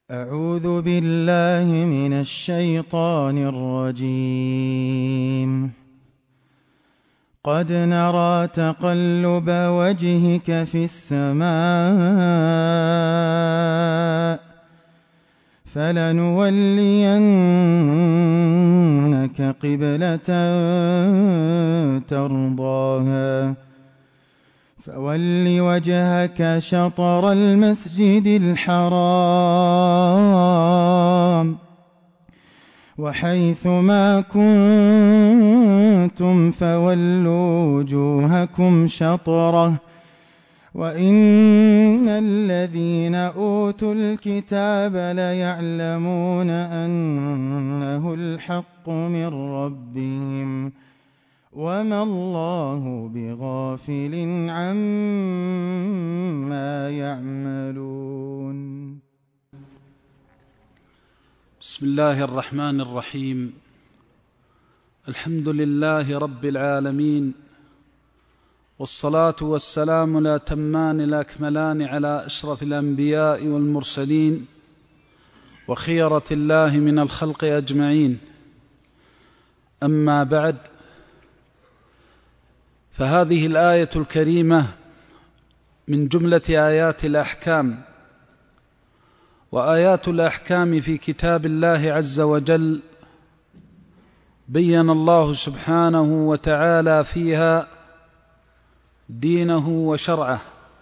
أعوذ بالله من الشيطان الرجيم. قد نرى تقلب وجهك في السماء فلنولينك قبلة ترضاها فول وجهك شطر المسجد الحرام وحيث ما كنتم فولوا وجوهكم شطره وإن الذين أوتوا الكتاب ليعلمون أنه الحق من ربهم وما الله بغافل عما يعملون. بسم الله الرحمن الرحيم. الحمد لله رب العالمين، والصلاة والسلام الأتمان الأكملان على أشرف الأنبياء والمرسلين وخيرة الله من الخلق أجمعين. أما بعد، فهذه الآية الكريمة من جملة آيات الأحكام، وآيات الأحكام في كتاب الله عز وجل بين الله سبحانه وتعالى فيها دينه وشرعه،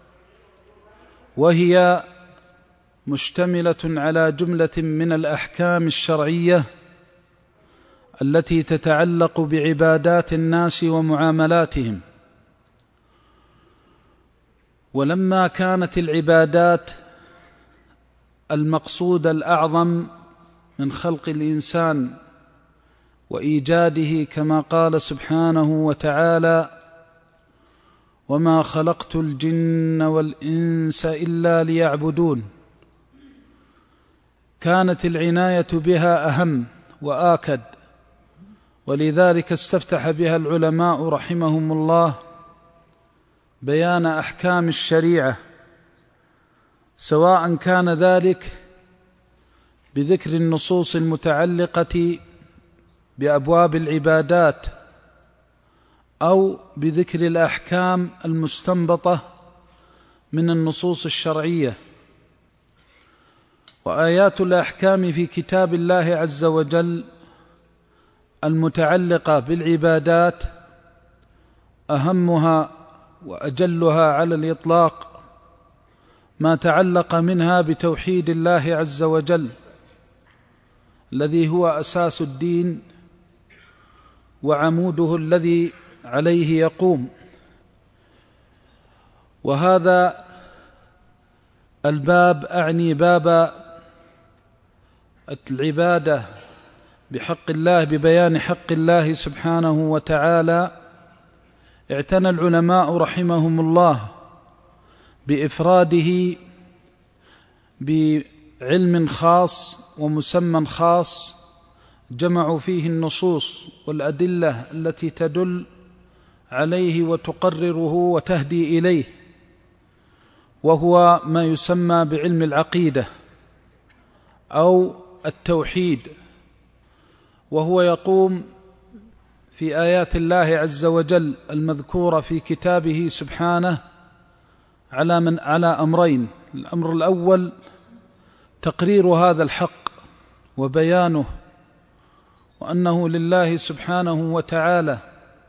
وهي مشتملة على جملة من الأحكام الشرعية التي تتعلق بعبادات الناس ومعاملاتهم. ولما كانت العبادات المقصود الأعظم من خلق الإنسان وإيجاده، كما قال سبحانه وتعالى: وما خلقت الجن والإنس إلا ليعبدون، كانت العناية بها أهم وآكد، ولذلك استفتح بها العلماء رحمهم الله بيان أحكام الشريعة، سواء كان ذلك بذكر النصوص المتعلقة بأبواب العبادات أو بذكر الأحكام المستنبطة من النصوص الشرعية. وآيات الأحكام في كتاب الله عز وجل المتعلقة بالعبادات أهمها وأجلها على الإطلاق ما تعلق منها بتوحيد الله عز وجل، الذي هو أساس الدين وعموده الذي عليه يقوم. وهذا الباب أعني باب العبادة بحق الله، ببيان حق الله سبحانه وتعالى. اعتنى العلماء رحمهم الله بإفراده بعلم خاص ومسمى خاص جمعوا فيه النصوص والأدلة التي تدل عليه وتقرره وتهدي إليه، وهو ما يسمى بعلم العقيدة أو التوحيد، وهو يقوم في آيات الله عز وجل المذكورة في كتابه سبحانه على أمرين. الأمر الأول تقرير هذا الحق وبيانه، وأنه لله سبحانه وتعالى.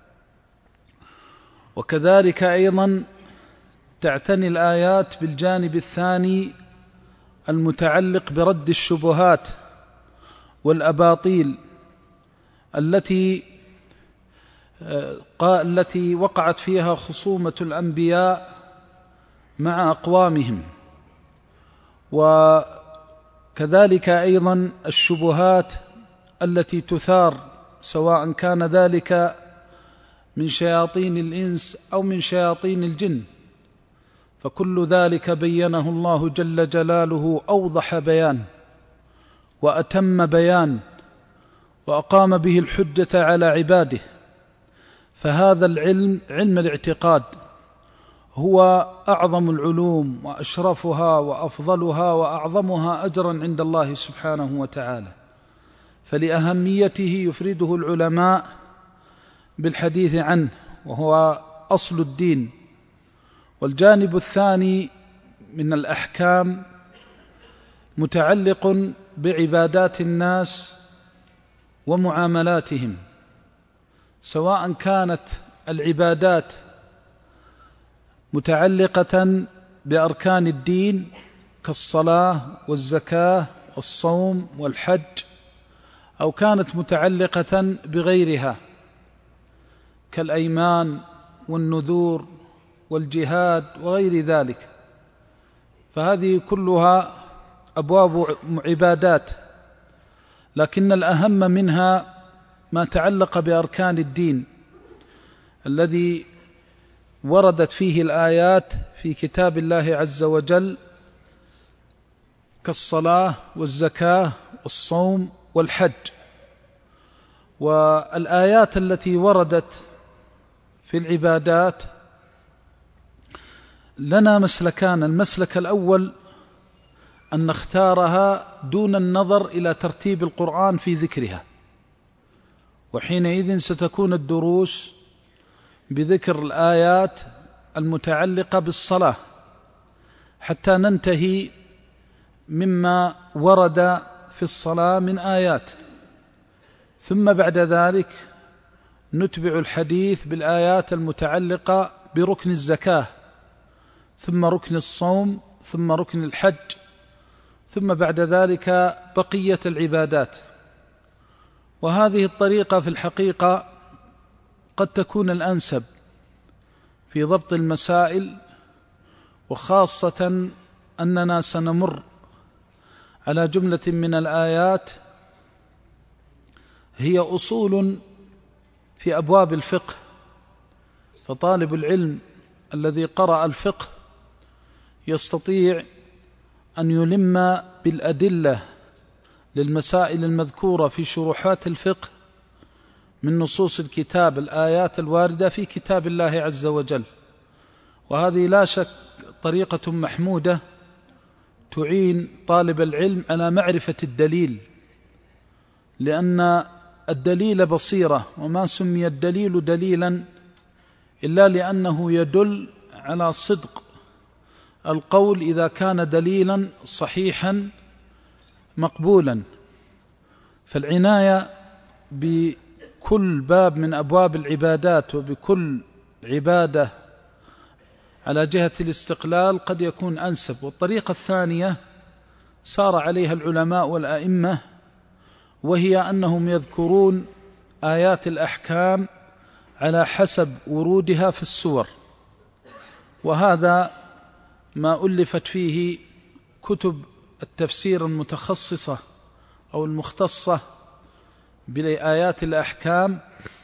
وكذلك أيضا تعتني الآيات بالجانب الثاني المتعلق برد الشبهات والأباطيل التي وقعت فيها خصومة الأنبياء مع أقوامهم، وكذلك أيضا الشبهات التي تثار، سواء كان ذلك من شياطين الإنس أو من شياطين الجن، فكل ذلك بينه الله جل جلاله أوضح بيان وأتم بيان، وأقام به الحجة على عباده. فهذا العلم، علم الاعتقاد، هو أعظم العلوم وأشرفها وأفضلها وأعظمها أجرا عند الله سبحانه وتعالى، فلأهميته يفرده العلماء بالحديث عنه، وهو أصل الدين. والجانب الثاني من الأحكام متعلق بعبادات الناس ومعاملاتهم، سواء كانت العبادات متعلقة بأركان الدين كالصلاة والزكاة والصوم والحج، أو كانت متعلقة بغيرها كالأيمان والنذور والجهاد وغير ذلك، فهذه كلها أبواب عبادات، لكن الأهم منها ما تعلق بأركان الدين الذي وردت فيه الآيات في كتاب الله عز وجل كالصلاة والزكاة والصوم والحج. والآيات التي وردت في العبادات لنا مسلكان: المسلك الأول أن نختارها دون النظر إلى ترتيب القرآن في ذكرها، وحينئذ ستكون الدروس بذكر الآيات المتعلقة بالصلاة حتى ننتهي مما ورد في الصلاة من آيات، ثم بعد ذلك نتبع الحديث بالآيات المتعلقة بركن الزكاة، ثم ركن الصوم، ثم ركن الحج، ثم بعد ذلك بقية العبادات. وهذه الطريقة في الحقيقة قد تكون الأنسب في ضبط المسائل، وخاصة أننا سنمر على جملة من الآيات هي أصول في أبواب الفقه، فطالب العلم الذي قرأ الفقه يستطيع أن يلم بالأدلة للمسائل المذكورة في شروحات الفقه من نصوص الكتاب، الآيات الواردة في كتاب الله عز وجل. وهذه لا شك طريقة محمودة تعين طالب العلم على معرفة الدليل، لأن الدليل بصيرة، وما سمي الدليل دليلا إلا لأنه يدل على صدق القول إذا كان دليلا صحيحا مقبولا. فالعناية بكل باب من أبواب العبادات وبكل عبادة على جهة الاستقلال قد يكون أنسب. والطريقة الثانية سار عليها العلماء والأئمة، وهي أنهم يذكرون آيات الأحكام على حسب ورودها في السور، وهذا ما ألفت فيه كتب التفسير المتخصصة أو المختصة بآيات الأحكام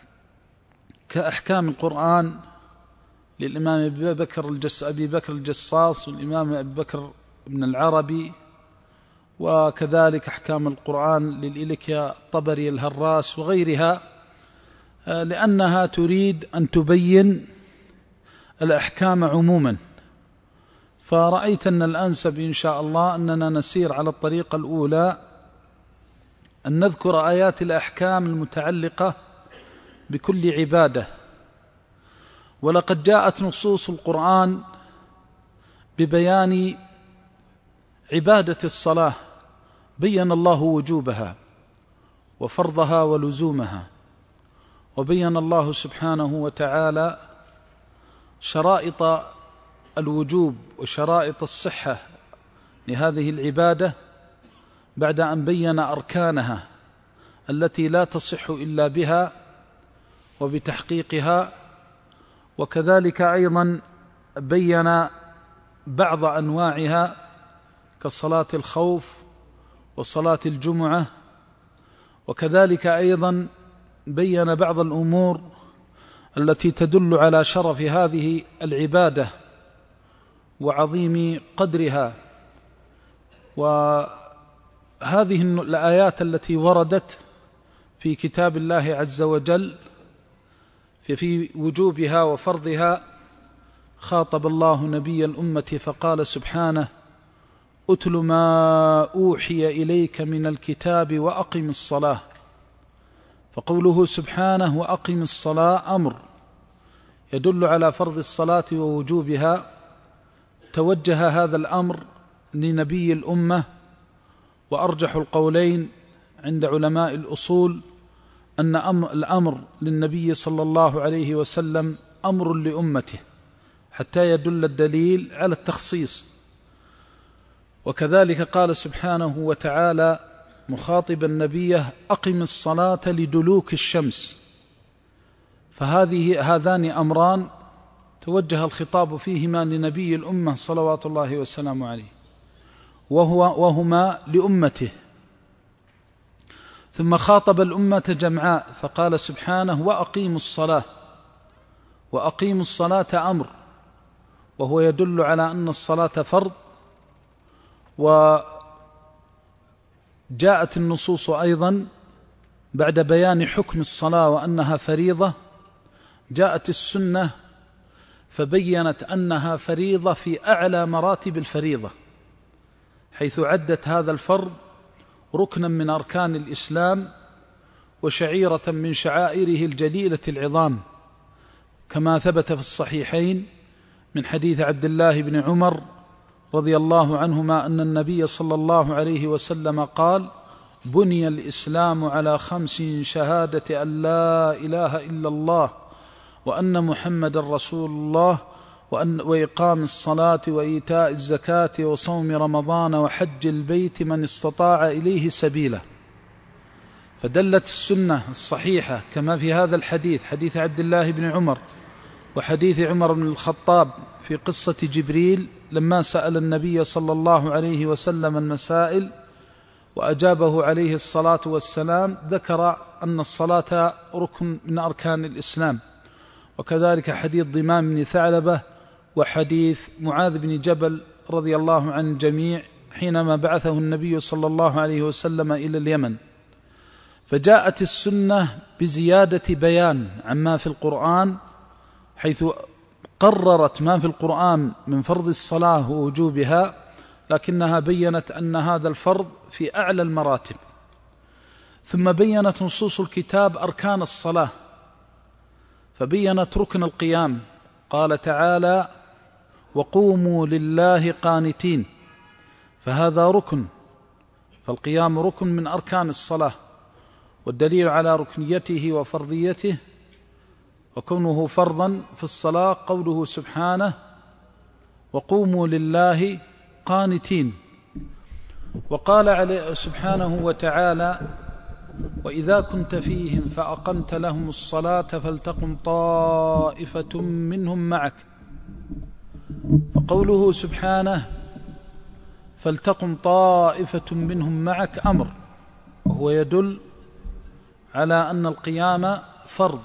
كأحكام القرآن للإمام أبي بكر الجصاص والإمام أبي بكر بن العربي، وكذلك أحكام القرآن للإلكيا الطبري الهراس وغيرها، لأنها تريد أن تبين الأحكام عموما. فرأيت أن الأنسب إن شاء الله أننا نسير على الطريقة الأولى، أن نذكر آيات الأحكام المتعلقة بكل عبادة. ولقد جاءت نصوص القرآن ببيان عبادة الصلاة، بين الله وجوبها وفرضها ولزومها، وبين الله سبحانه وتعالى شرائط الوجوب وشرائط الصحة لهذه العبادة بعد أن بين أركانها التي لا تصح إلا بها وبتحقيقها. وكذلك أيضا بين بعض أنواعها كصلاة الخوف وصلاة الجمعة، وكذلك أيضا بين بعض الأمور التي تدل على شرف هذه العبادة وعظيم قدرها. وهذه الآيات التي وردت في كتاب الله عز وجل في وجوبها وفرضها خاطب الله نبي الأمة فقال سبحانه: أتل ما أوحي إليك من الكتاب وأقم الصلاة. فقوله سبحانه وأقم الصلاة أمر يدل على فرض الصلاة ووجوبها. توجه هذا الأمر لنبي الأمة، وأرجح القولين عند علماء الأصول أن الأمر للنبي صلى الله عليه وسلم أمر لأمته، حتى يدل الدليل على التخصيص. وكذلك قال سبحانه وتعالى مخاطبا نبيه: أقم الصلاة لدلوك الشمس. هذان أمران توجه الخطاب فيهما لنبي الأمة صلوات الله وسلامه عليه، وهما لأمته. ثم خاطب الأمة جمعاء فقال سبحانه: وأقيموا الصلاة. وأقيموا الصلاة أمر، وهو يدل على أن الصلاة فرض. وجاءت النصوص أيضا بعد بيان حكم الصلاة وأنها فريضة، جاءت السنة فبينت أنها فريضة في أعلى مراتب الفريضة، حيث عدت هذا الفرض ركنا من أركان الإسلام وشعيرة من شعائره الجليلة العظام، كما ثبت في الصحيحين من حديث عبد الله بن عمر رضي الله عنهما أن النبي صلى الله عليه وسلم قال: بني الإسلام على 5: شهادة أن لا إله إلا الله وأن محمد رسول الله وإقام الصلاة وإيتاء الزكاة وصوم رمضان وحج البيت من استطاع إليه سبيلا. فدلت السنة الصحيحة كما في هذا الحديث، حديث عبد الله بن عمر وحديث عمر بن الخطاب في قصة جبريل لما سأل النبي صلى الله عليه وسلم المسائل وأجابه عليه الصلاة والسلام، ذكر أن الصلاة ركن من أركان الإسلام. وكذلك حديث ضمام بن ثعلبة وحديث معاذ بن جبل رضي الله عن الجميع حينما بعثه النبي صلى الله عليه وسلم إلى اليمن. فجاءت السنة بزيادة بيان عما في القرآن، حيث قررت ما في القرآن من فرض الصلاة ووجوبها، لكنها بيّنت أن هذا الفرض في أعلى المراتب. ثم بيّنت نصوص الكتاب أركان الصلاة، فبيّنت ركن القيام، قال تعالى: وقوموا لله قانتين، فهذا ركن، فالقيام ركن من أركان الصلاة، والدليل على ركنيته وفرضيته وكونه فرضا في الصلاة قوله سبحانه: وقوموا لله قانتين. وقال سبحانه وتعالى: وإذا كنت فيهم فأقمت لهم الصلاة فلتقم طائفة منهم معك. وقوله سبحانه: فلتقم طائفة منهم معك أمر، وهو يدل على أن القيام فرض.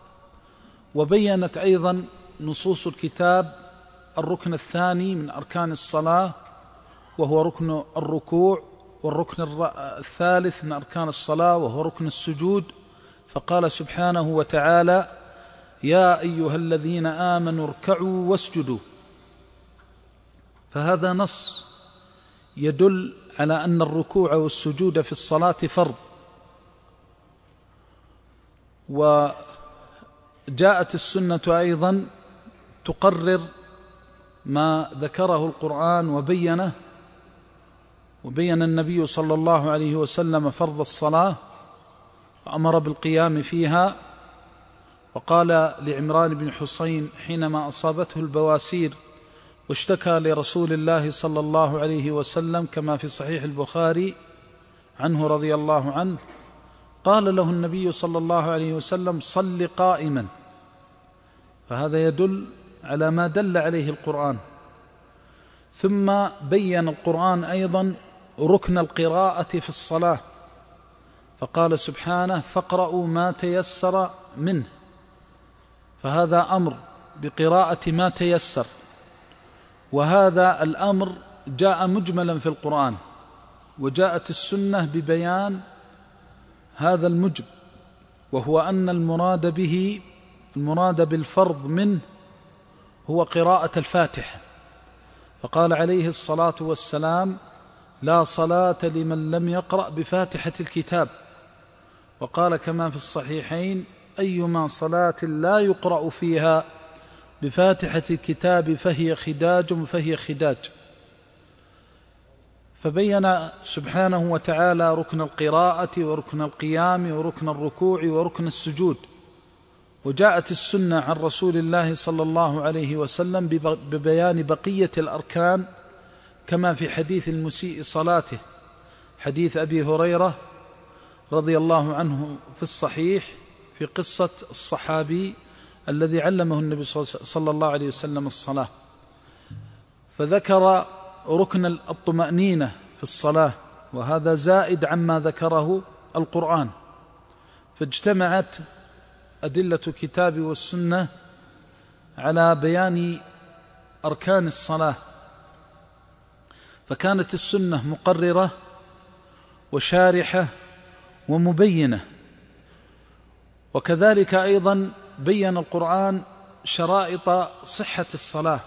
وبينت أيضا نصوص الكتاب الركن الثاني من أركان الصلاة، وهو ركن الركوع، والركن الثالث من أركان الصلاة وهو ركن السجود. فقال سبحانه وتعالى: يا أيها الذين آمنوا اركعوا واسجدوا. فهذا نص يدل على أن الركوع والسجود في الصلاة فرض. وجاءت السنة أيضا تقرر ما ذكره القرآن وبين النبي صلى الله عليه وسلم فرض الصلاة وأمر بالقيام فيها. وقال لعمران بن حسين حينما أصابته البواسير واشتكى لرسول الله صلى الله عليه وسلم كما في صحيح البخاري عنه رضي الله عنه، قال له النبي صلى الله عليه وسلم: صل قائما. فهذا يدل على ما دل عليه القرآن. ثم بين القرآن أيضا ركن القراءة في الصلاة، فقال سبحانه: فاقرأوا ما تيسر منه. فهذا أمر بقراءة ما تيسر، وهذا الأمر جاء مجملا في القرآن، وجاءت السنة ببيان هذا المجب، وهو أن المراد بالفرض منه هو قراءة الفاتحة، فقال عليه الصلاة والسلام: لا صلاة لمن لم يقرأ بفاتحة الكتاب. وقال كما في الصحيحين: أيما صلاة لا يقرأ فيها بفاتحة الكتاب فهي خداج. فبين سبحانه وتعالى ركن القراءة وركن القيام وركن الركوع وركن السجود. وجاءت السنة عن رسول الله صلى الله عليه وسلم ببيان بقية الأركان، كما في حديث المسيء صلاته، حديث أبي هريرة رضي الله عنه في الصحيح، في قصة الصحابي الذي علمه النبي صلى الله عليه وسلم الصلاة، فذكر ركن الطمأنينة في الصلاة، وهذا زائد عما ذكره القرآن. فاجتمعت أدلة الكتاب والسنة على بيان أركان الصلاة، فكانت السنة مقررة وشارحة ومبينة. وكذلك أيضا بين القرآن شرائط صحة الصلاة،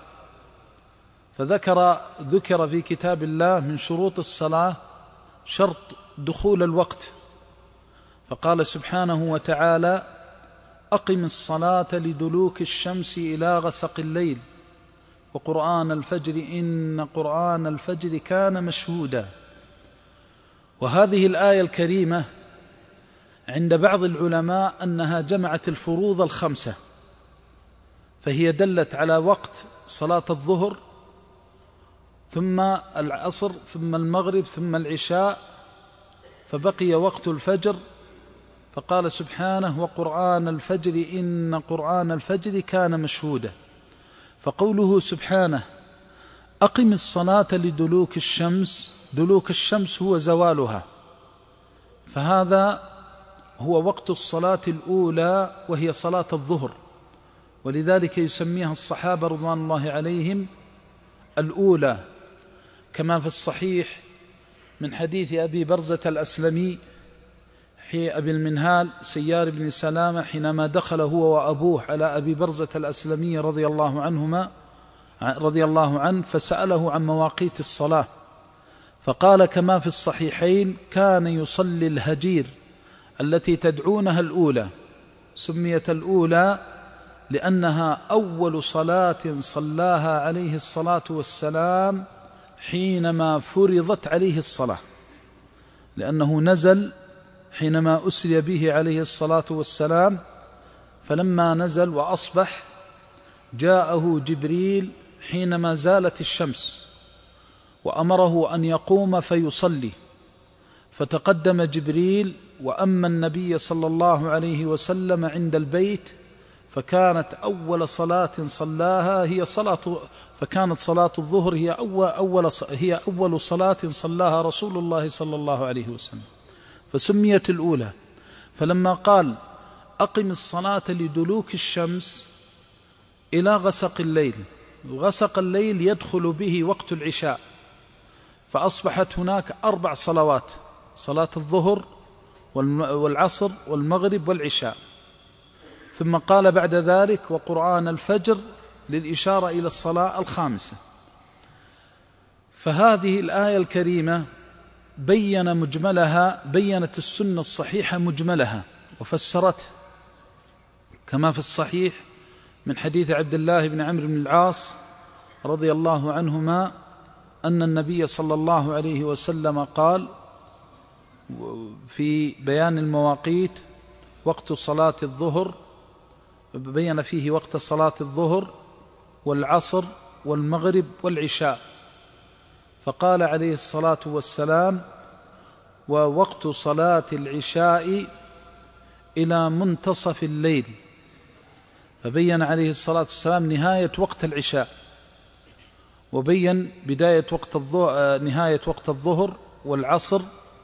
فذكر في كتاب الله من شروط الصلاة شرط دخول الوقت، فقال سبحانه وتعالى: أقم الصلاة لدلوك الشمس إلى غسق الليل وقرآن الفجر إن قرآن الفجر كان مشهودا. وهذه الآية الكريمة عند بعض العلماء أنها جمعت الفروض الخمسة، فهي دلت على وقت صلاة الظهر ثم العصر ثم المغرب ثم العشاء، فبقي وقت الفجر، فقال سبحانه: وقرآن الفجر إن قرآن الفجر كان مشهودا. فقوله سبحانه: أقم الصلاة لدلوك الشمس، دلوك الشمس هو زوالها، فهذا هو وقت الصلاة الأولى وهي صلاة الظهر، ولذلك يسميها الصحابة رضوان الله عليهم الأولى، كما في الصحيح من حديث أبي برزة الأسلمي أبي المنهال سيار بن سلامة حينما دخل هو وأبوه على أبي برزة الأسلمي رضي الله عنه فسأله عن مواقيت الصلاة، فقال كما في الصحيحين: كان يصلي الهجير التي تدعونها الأولى، سميت الأولى لأنها أول صلاة صلاها عليه الصلاة والسلام حينما فرضت عليه الصلاة، لأنه نزل حينما أسري به عليه الصلاة والسلام، فلما نزل وأصبح جاءه جبريل حينما زالت الشمس وأمره أن يقوم فيصلي، فتقدم جبريل وأما النبي صلى الله عليه وسلم عند البيت، فكانت أول صلاة صلاها هي فكانت صلاة الظهر هي أول صلاة صلاها رسول الله صلى الله عليه وسلم، فسميت الأولى. فلما قال: أقم الصلاة لدلوك الشمس إلى غسق الليل، غسق الليل يدخل به وقت العشاء، فأصبحت هناك 4 صلوات: صلاة الظهر والعصر والمغرب والعشاء. ثم قال بعد ذلك: وقرآن الفجر، للإشارة إلى الصلاة الخامسة. فهذه الآية الكريمة بينت السنة الصحيحة مجملها وفسرته، كما في الصحيح من حديث عبد الله بن عمرو بن العاص رضي الله عنهما أن النبي صلى الله عليه وسلم قال في بيان المواقيت: وقت صلاة الظهر، بين فيه وقت صلاة الظهر والعصر والمغرب والعشاء، فقال عليه الصلاة والسلام: ووقت صلاة العشاء إلى منتصف الليل، فبين عليه الصلاة والسلام نهاية وقت العشاء، وبين بداية نهاية وقت الظهر والعصر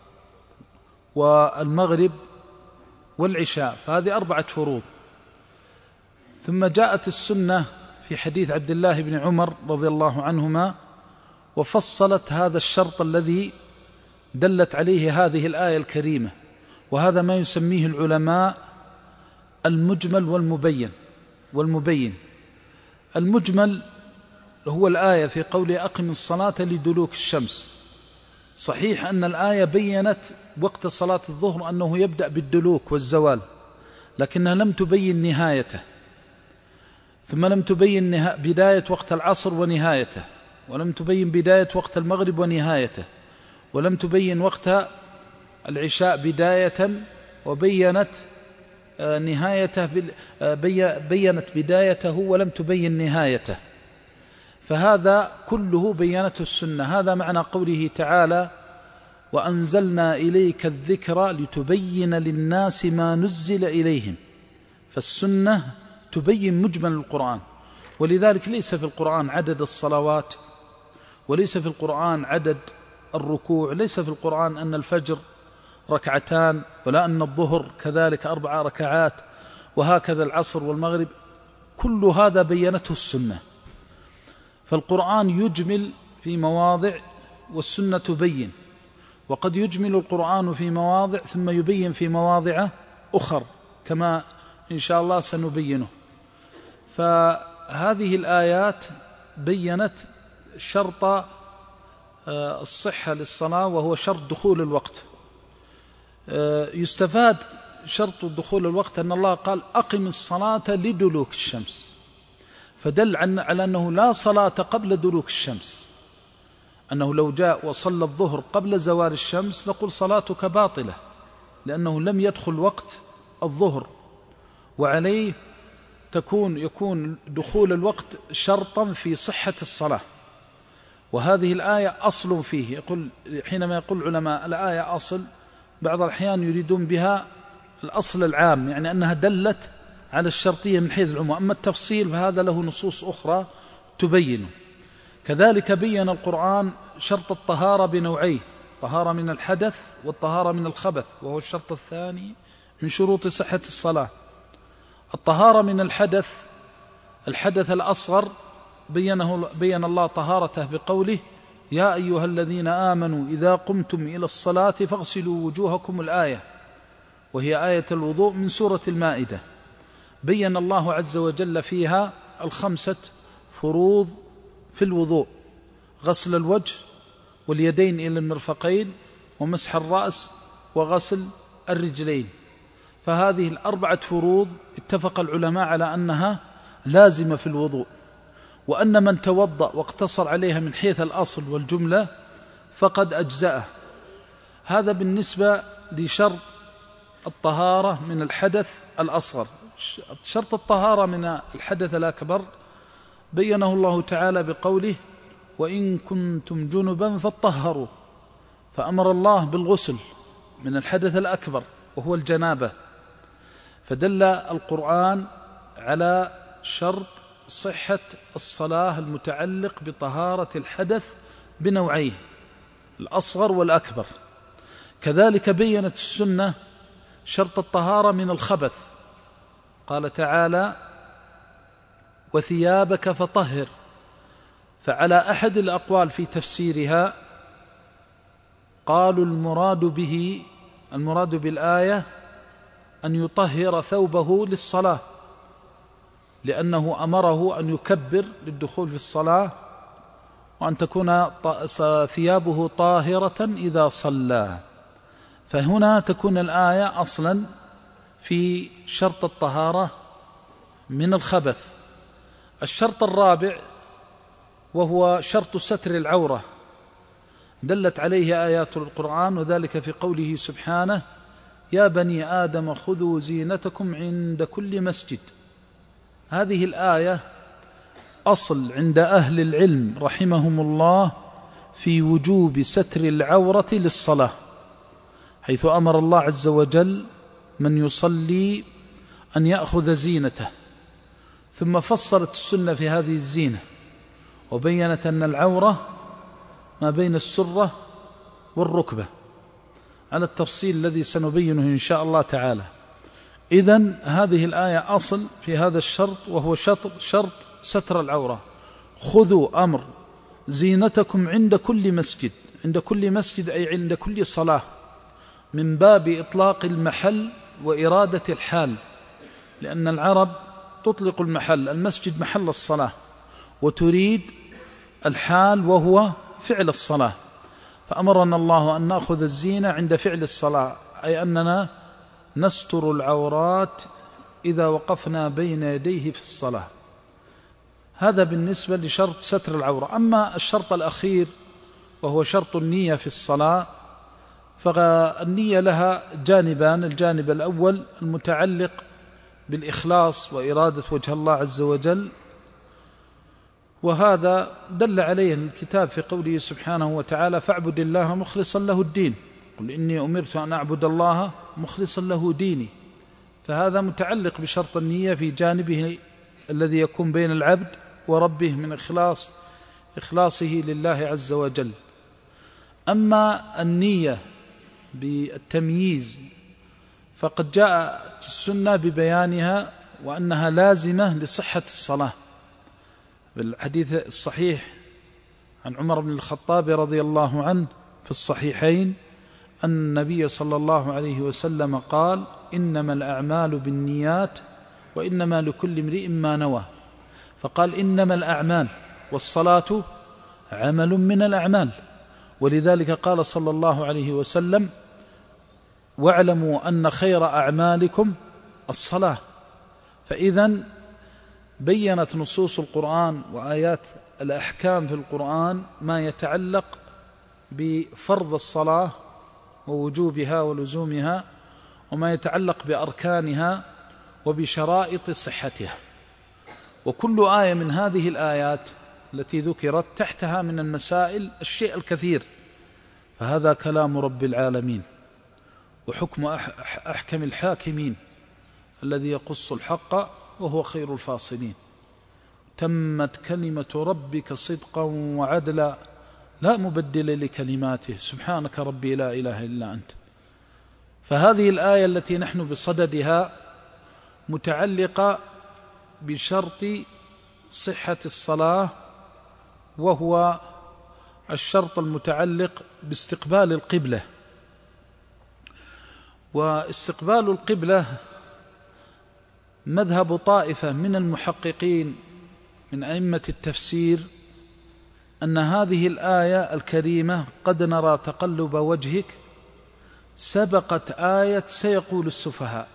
والمغرب والعشاء، فهذه 4 فروض. ثم جاءت السنة في حديث عبد الله بن عمر رضي الله عنهما وفصلت هذا الشرط الذي دلت عليه هذه الآية الكريمة، وهذا ما يسميه العلماء المجمل والمبين. المجمل هو الآية في قوله أقم الصلاة لدلوك الشمس. صحيح أن الآية بيّنت وقت صلاة الظهر أنه يبدأ بالدلوك والزوال، لكنها لم تبين نهايته، ثم لم تبين بداية وقت العصر ونهايته، ولم تبين بداية وقت المغرب ونهايته، ولم تبين وقت العشاء بداية، وبينت نهايته بينت بدايته ولم تبين نهايته. فهذا كله بينته السنة. هذا معنى قوله تعالى وأنزلنا إليك الذكر لتبين للناس ما نزل إليهم. فالسنة تبين مجمل القرآن، ولذلك ليس في القرآن عدد الصلوات، وليس في القرآن عدد الركوع، ليس في القرآن أن الفجر ركعتان، ولا أن الظهر كذلك 4 ركعات، وهكذا العصر والمغرب. كل هذا بينته السنة. فالقرآن يجمل في مواضع والسنة تبين، وقد يجمل القرآن في مواضع ثم يبين في مواضع أخر كما إن شاء الله سنبينه. فهذه الآيات بيّنت شرط الصحة للصلاة، وهو شرط دخول الوقت. يستفاد شرط دخول الوقت أن الله قال أقم الصلاة لدلوك الشمس، فدل على أنه لا صلاة قبل دلوك الشمس، أنه لو جاء وصلى الظهر قبل زوال الشمس نقول صلاتك باطلة، لأنه لم يدخل وقت الظهر، وعليه يكون دخول الوقت شرطا في صحة الصلاة. وهذه الآية أصل فيه. حينما يقول العلماء الآية أصل، بعض الأحيان يريدون بها الأصل العام، يعني أنها دلت على الشرطية من حيث العموم، أما التفصيل فهذا له نصوص أخرى تبينه. كذلك بيّن القرآن شرط الطهارة بنوعين: طهارة من الحدث والطهارة من الخبث، وهو الشرط الثاني من شروط صحة الصلاة. الطهارة من الحدث الأصغر بيّن الله طهارته بقوله يا أيها الذين آمنوا إذا قمتم إلى الصلاة فاغسلوا وجوهكم، الآية، وهي آية الوضوء من سورة المائدة. بيّن الله عز وجل فيها 5 فروض في الوضوء: غسل الوجه واليدين إلى المرفقين، ومسح الرأس، وغسل الرجلين. فهذه 4 فروض اتفق العلماء على أنها لازمة في الوضوء، وأن من توضأ واقتصر عليها من حيث الأصل والجملة فقد أجزأه. هذا بالنسبة لشرط الطهارة من الحدث الأصغر. شرط الطهارة من الحدث الأكبر بيّنه الله تعالى بقوله وإن كنتم جنبا فاطهروا، فأمر الله بالغسل من الحدث الأكبر وهو الجنابة. فدل القرآن على شرط صحة الصلاة المتعلق بطهارة الحدث بنوعيه: الأصغر والأكبر. كذلك بيّنت السنة شرط الطهارة من الخبث. قال تعالى وثيابك فطهر. فعلى أحد الأقوال في تفسيرها قالوا المراد بالآية أن يطهر ثوبه للصلاة، لأنه أمره أن يكبر للدخول في الصلاة، وأن تكون ثيابه طاهرة إذا صلى. فهنا تكون الآية أصلا في شرط الطهارة من الخبث. الشرط الرابع وهو شرط ستر العورة، دلت عليه آيات القرآن، وذلك في قوله سبحانه يا بني آدم خذوا زينتكم عند كل مسجد. هذه الآية أصل عند أهل العلم رحمهم الله في وجوب ستر العورة للصلاة، حيث أمر الله عز وجل من يصلي أن يأخذ زينته. ثم فصلت السنة في هذه الزينة وبينت أن العورة ما بين السرة والركبة على التفصيل الذي سنبينه إن شاء الله تعالى. إذن هذه الآية أصل في هذا الشرط، وهو شرط ستر العورة. خذوا أمر زينتكم عند كل مسجد. عند كل مسجد أي عند كل صلاة، من باب إطلاق المحل وإرادة الحال، لأن العرب تطلق المحل، المسجد محل الصلاة، وتريد الحال وهو فعل الصلاة. فأمرنا الله أن نأخذ الزينة عند فعل الصلاة، أي أننا نستر العورات إذا وقفنا بين يديه في الصلاة. هذا بالنسبة لشرط ستر العورة. أما الشرط الأخير وهو شرط النية في الصلاة، فالنية لها جانبان: الجانب الأول المتعلق بالإخلاص وإرادة وجه الله عز وجل، وهذا دل عليه الكتاب في قوله سبحانه وتعالى: فاعبد الله مخلصا له الدين، قل إني أمرت أن أعبد الله مخلصا له ديني. فهذا متعلق بشرط النية في جانبه الذي يكون بين العبد وربه من إخلاصه لله عز وجل. أما النية بالتمييز فقد جاءت السنة ببيانها وأنها لازمة لصحة الصلاة. بالحديث الصحيح عن عمر بن الخطاب رضي الله عنه في الصحيحين أن النبي صلى الله عليه وسلم قال: إنما الأعمال بالنيات وإنما لكل امرئ ما نوى. فقال: إنما الأعمال، والصلاة عمل من الأعمال. ولذلك قال صلى الله عليه وسلم: واعلموا أن خير أعمالكم الصلاة. فإذن بيّنت نصوص القرآن وآيات الأحكام في القرآن ما يتعلق بفرض الصلاة ووجوبها ولزومها، وما يتعلق بأركانها وبشرائط صحتها. وكل آية من هذه الآيات التي ذكرت تحتها من المسائل الشيء الكثير. فهذا كلام رب العالمين وحكم أحكم الحاكمين الذي يقص الحق وهو خير الفاصلين. تمت كلمة ربك صدقا وعدلا لا مبدل لكلماته سبحانك ربي لا إله إلا أنت. فهذه الآية التي نحن بصددها متعلقة بشرط صحة الصلاة، وهو الشرط المتعلق باستقبال القبلة. واستقبال القبلة مذهب طائفة من المحققين من أئمة التفسير أن هذه الآية الكريمة قد نرى تقلب وجهك سبقت آية سيقول السفهاء،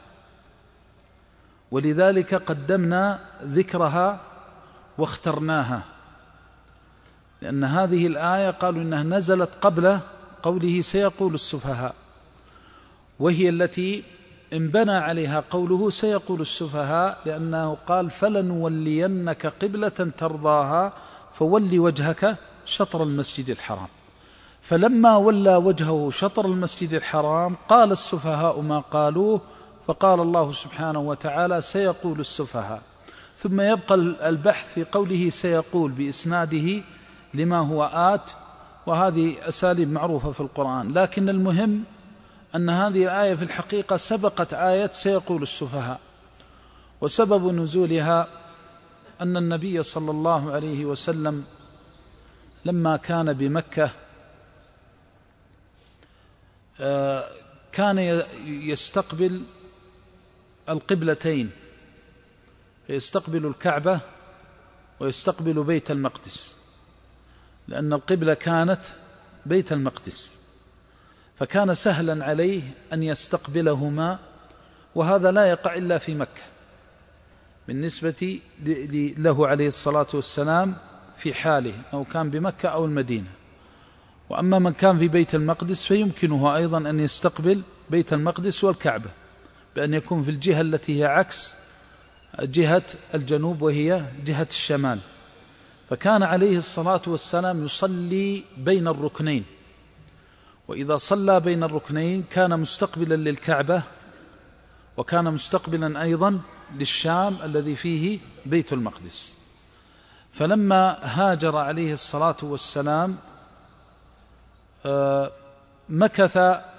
ولذلك قدمنا ذكرها واخترناها، لأن هذه الآية قالوا إنها نزلت قبل قوله سيقول السفهاء، وهي التي انبنى عليها قوله سيقول السفهاء، لأنه قال فلنولينك قبلة ترضاها فول وجهك شطر المسجد الحرام. فلما ولى وجهه شطر المسجد الحرام قال السفهاء ما قالوه، فقال الله سبحانه وتعالى سيقول السفهاء. ثم يبقى البحث في قوله سيقول بإسناده لما هو آت، وهذه أساليب معروفة في القرآن. لكن المهم أن هذه الآية في الحقيقة سبقت آية سيقول السفهاء. وسبب نزولها أن النبي صلى الله عليه وسلم لما كان بمكة كان يستقبل القبلتين، يستقبل الكعبة ويستقبل بيت المقدس، لأن القبلة كانت بيت المقدس، فكان سهلا عليه أن يستقبلهما، وهذا لا يقع إلا في مكة بالنسبة له عليه الصلاة والسلام في حاله أو كان بمكة أو المدينة. وأما من كان في بيت المقدس فيمكنه أيضا أن يستقبل بيت المقدس والكعبة بأن يكون في الجهة التي هي عكس جهة الجنوب وهي جهة الشمال. فكان عليه الصلاة والسلام يصلي بين الركنين، وإذا صلى بين الركنين كان مستقبلا للكعبة وكان مستقبلا أيضا للشام الذي فيه بيت المقدس. فلما هاجر عليه الصلاة والسلام مكث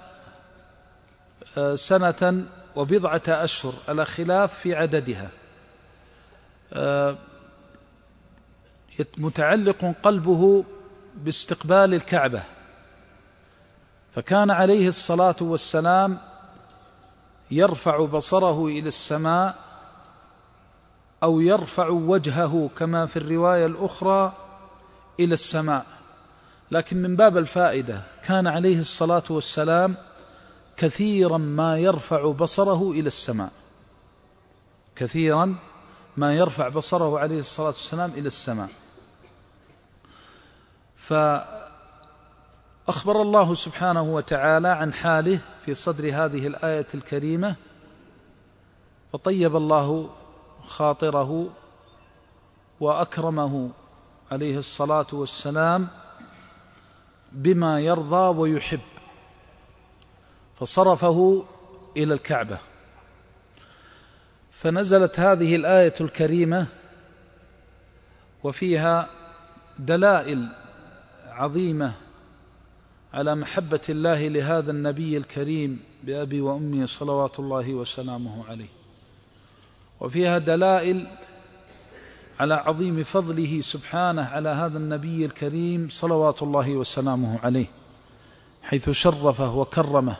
سنة وبضعة أشهر على خلاف في عددها، متعلق قلبه باستقبال الكعبة. فكان عليه الصلاة والسلام يرفع بصره إلى السماء أو يرفع وجهه كما في الرواية الأخرى إلى السماء، لكن من باب الفائدة كان عليه الصلاة والسلام كثيرا ما يرفع بصره إلى السماء، كثيرا ما يرفع بصره عليه الصلاة والسلام إلى السماء. فأخبر الله سبحانه وتعالى عن حاله في صدر هذه الآية الكريمة، فطيب الله خاطره وأكرمه عليه الصلاة والسلام بما يرضى ويحب، فصرفه إلى الكعبة. فنزلت هذه الآية الكريمة وفيها دلائل عظيمة على محبة الله لهذا النبي الكريم بأبي وأمي صلوات الله وسلامه عليه، وفيها دلائل على عظيم فضله سبحانه على هذا النبي الكريم صلوات الله وسلامه عليه، حيث شرفه وكرمه.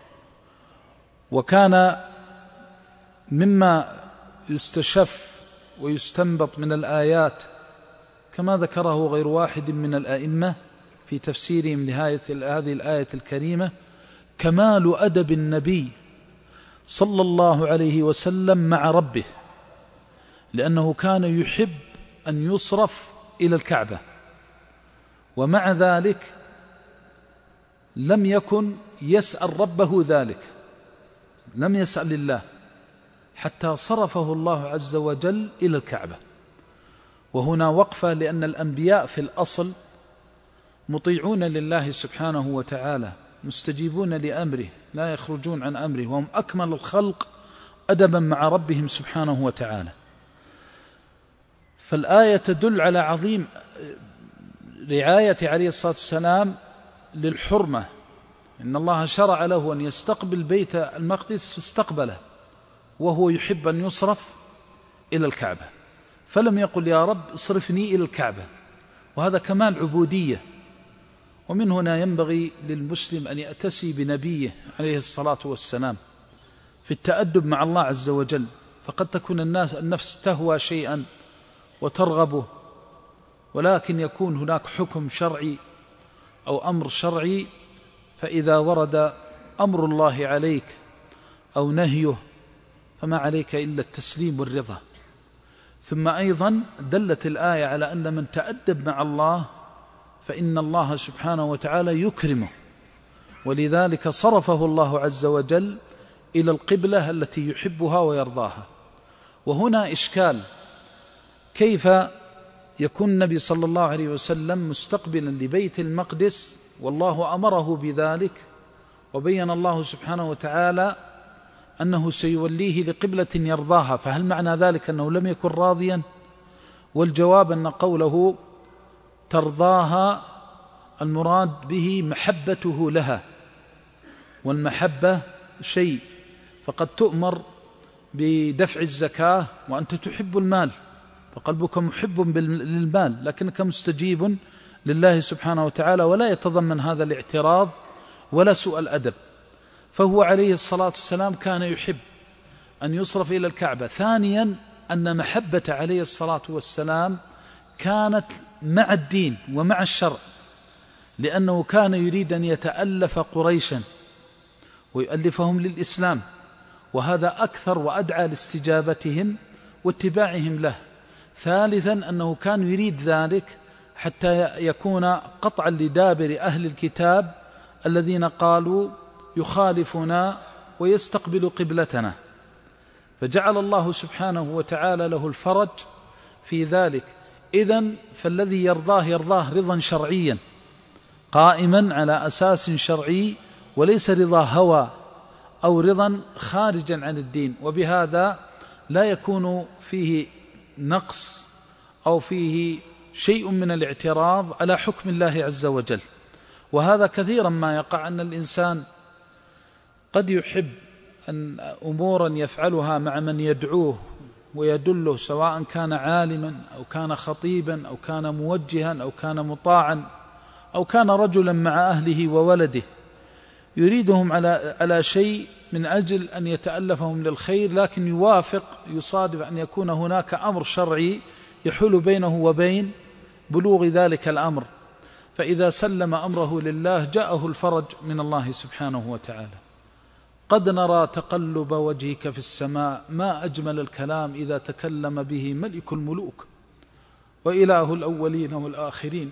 وكان مما يستشف ويستنبط من الآيات كما ذكره غير واحد من الأئمة في تفسيرهم لهذه الآية الكريمة كمال أدب النبي صلى الله عليه وسلم مع ربه، لأنه كان يحب أن يصرف إلى الكعبة، ومع ذلك لم يكن يسأل ربه ذلك، لم يسأل الله حتى صرفه الله عز وجل إلى الكعبة. وهنا وقفة، لأن الأنبياء في الأصل مطيعون لله سبحانه وتعالى، مستجيبون لأمره، لا يخرجون عن أمره، وهم أكمل الخلق أدبا مع ربهم سبحانه وتعالى. فالآية تدل على عظيم رعاية عليه الصلاة والسلام للحرمة، إن الله شرع له أن يستقبل بيت المقدس فاستقبله وهو يحب أن يصرف إلى الكعبة، فلم يقل يا رب اصرفني إلى الكعبة، وهذا كمال عبودية. ومن هنا ينبغي للمسلم أن يأتسي بنبيه عليه الصلاة والسلام في التأدب مع الله عز وجل، فقد تكون النفس تهوى شيئا وترغبه، ولكن يكون هناك حكم شرعي أو أمر شرعي، فإذا ورد أمر الله عليك أو نهيه فما عليك إلا التسليم والرضا. ثم أيضا دلت الآية على أن من تأدب مع الله فإن الله سبحانه وتعالى يكرمه، ولذلك صرفه الله عز وجل إلى القبلة التي يحبها ويرضاها. وهنا إشكال، كيف يكون النبي صلى الله عليه وسلم مستقبلا لبيت المقدس والله أمره بذلك، وبين الله سبحانه وتعالى أنه سيوليه لقبلة يرضاها، فهل معنى ذلك أنه لم يكن راضيا؟ والجواب أن قوله ترضاها المراد به محبته لها، والمحبة شيء، فقد تؤمر بدفع الزكاة وأنت تحب المال، فقلبك محب للمال، لكنك مستجيب لله سبحانه وتعالى، ولا يتضمن هذا الاعتراض ولا سوء الأدب. فهو عليه الصلاة والسلام كان يحب أن يصرف إلى الكعبة. ثانيا أن محبة عليه الصلاة والسلام كانت مع الدين ومع الشرع، لأنه كان يريد أن يتألف قريشا ويؤلفهم للإسلام، وهذا أكثر وأدعى لاستجابتهم واتباعهم له. ثالثا أنه كان يريد ذلك حتى يكون قطعا لدابر أهل الكتاب الذين قالوا يخالفنا ويستقبل قبلتنا، فجعل الله سبحانه وتعالى له الفرج في ذلك. إذن فالذي يرضاه رضا شرعيا قائما على أساس شرعي، وليس رضا هوى أو رضا خارجا عن الدين، وبهذا لا يكون فيه نقص أو فيه شيء من الاعتراض على حكم الله عز وجل. وهذا كثيرا ما يقع، أن الإنسان قد يحب أن أمورا يفعلها مع من يدعوه ويدله، سواء كان عالما أو كان خطيبا أو كان موجها أو كان مطاعا أو كان رجلا مع أهله وولده، يريدهم على شيء من أجل أن يتألفهم للخير، لكن يصادف أن يكون هناك أمر شرعي يحول بينه وبين بلوغ ذلك الأمر، فإذا سلم أمره لله جاءه الفرج من الله سبحانه وتعالى. قد نرى تقلب وجهك في السماء، ما أجمل الكلام إذا تكلم به ملك الملوك وإله الأولين والآخرين.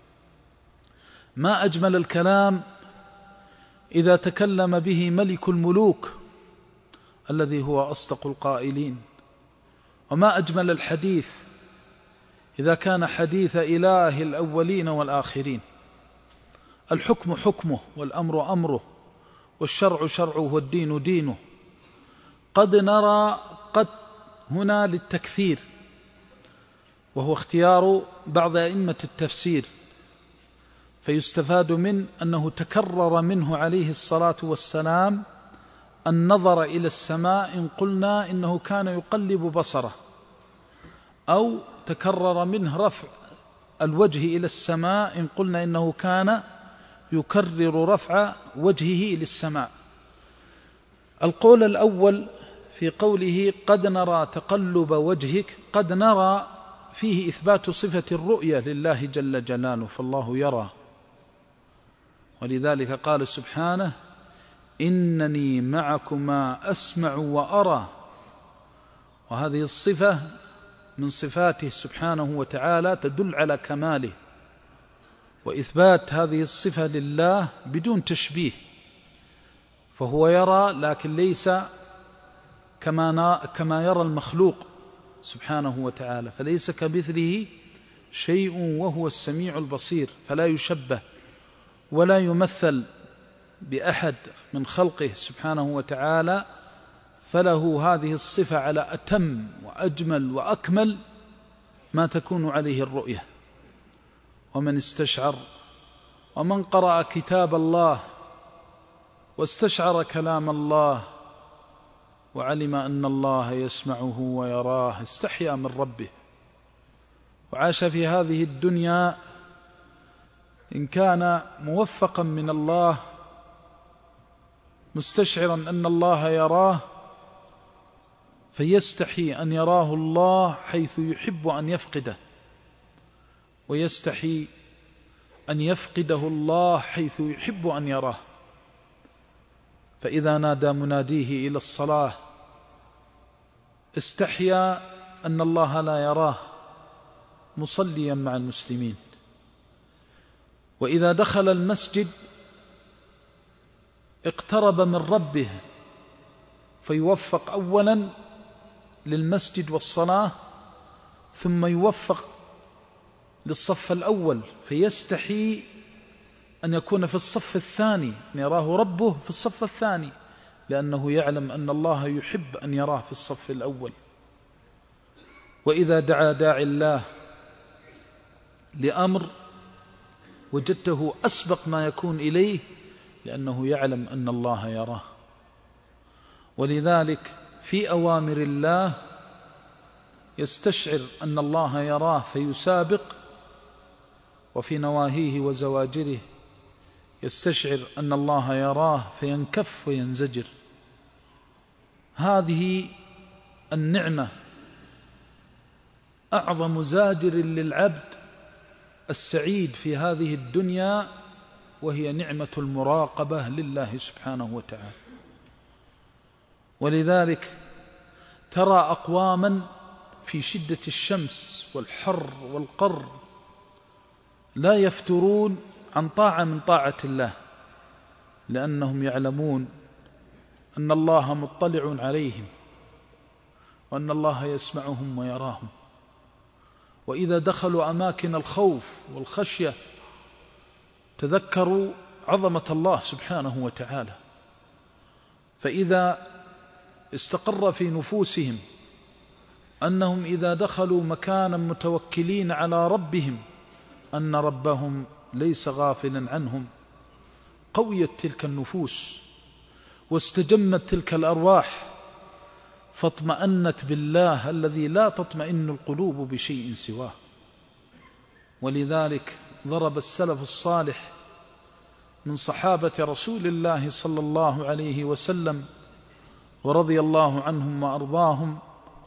ما أجمل الكلام إذا تكلم به ملك الملوك الذي هو أصدق القائلين. وما أجمل الحديث إذا كان حديث إله الأولين والآخرين. الحكم حكمه، والأمر أمره، والشرع شرعه، والدين دينه. قد نرى قد هنا للتكثير، وهو اختيار بعض أئمة التفسير، فيستفاد من أنه تكرر منه عليه الصلاة والسلام النظر إلى السماء إن قلنا إنه كان يقلب بصره، أو تكرر منه رفع الوجه إلى السماء إن قلنا إنه كان يكرر رفع وجهه إلى السماء. القول الأول في قوله قد نرى تقلب وجهك، قد نرى فيه إثبات صفة الرؤية لله جل جلاله، فالله يرى، ولذلك قال سبحانه إنني معكما أسمع وأرى. وهذه الصفة من صفاته سبحانه وتعالى تدل على كماله، وإثبات هذه الصفة لله بدون تشبيه، فهو يرى لكن ليس كما يرى المخلوق سبحانه وتعالى، فليس كمثله شيء وهو السميع البصير، فلا يشبه ولا يمثل بأحد من خلقه سبحانه وتعالى، فله هذه الصفة على أتم وأجمل وأكمل ما تكون عليه الرؤية. ومن استشعر ومن قرأ كتاب الله واستشعر كلام الله وعلم أن الله يسمعه ويراه استحيا من ربه، وعاش في هذه الدنيا إن كان موفقا من الله مستشعرا أن الله يراه، فيستحي أن يراه الله حيث يحب أن يفقده، ويستحي أن يفقده الله حيث يحب أن يراه. فإذا نادى مناديه إلى الصلاة استحيا أن الله لا يراه مصليا مع المسلمين. وإذا دخل المسجد اقترب من ربه فيوفق أولا للمسجد والصلاة، ثم يوفق للصف الأول، فيستحي أن يكون في الصف الثاني، أن يراه ربه في الصف الثاني، لأنه يعلم أن الله يحب أن يراه في الصف الأول. وإذا دعا داعي الله لأمر وجدته أسبق ما يكون إليه، لأنه يعلم أن الله يراه. ولذلك في أوامر الله يستشعر أن الله يراه فيسابق، وفي نواهيه وزواجره يستشعر أن الله يراه فينكف وينزجر. هذه النعمة أعظم زاجر للعبد السعيد في هذه الدنيا، وهي نعمة المراقبة لله سبحانه وتعالى. ولذلك ترى أقواما في شدة الشمس والحر والقر لا يفترون عن طاعة من طاعة الله، لأنهم يعلمون أن الله مطلع عليهم، وأن الله يسمعهم ويراهم. وإذا دخلوا أماكن الخوف والخشية تذكروا عظمة الله سبحانه وتعالى، فإذا استقر في نفوسهم أنهم إذا دخلوا مكانا متوكلين على ربهم أن ربهم ليس غافلا عنهم، قويت تلك النفوس واستجمت تلك الأرواح، فاطمأنت بالله الذي لا تطمئن القلوب بشيء سواه. ولذلك ضرب السلف الصالح من صحابة رسول الله صلى الله عليه وسلم ورضي الله عنهم وأرضاهم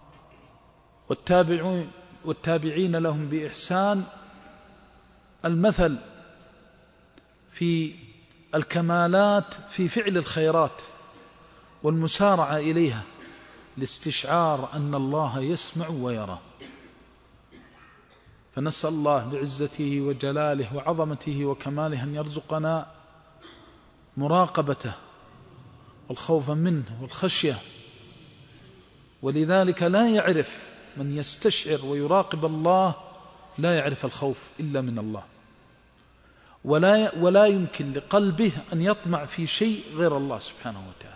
والتابعين لهم بإحسان المثل في الكمالات في فعل الخيرات والمسارعة إليها لاستشعار أن الله يسمع ويرى. فنسأل الله بعزته وجلاله وعظمته وكماله أن يرزقنا مراقبته والخوف منه والخشية. ولذلك لا يعرف من يستشعر ويراقب الله لا يعرف الخوف إلا من الله، ولا يمكن لقلبه أن يطمع في شيء غير الله سبحانه وتعالى.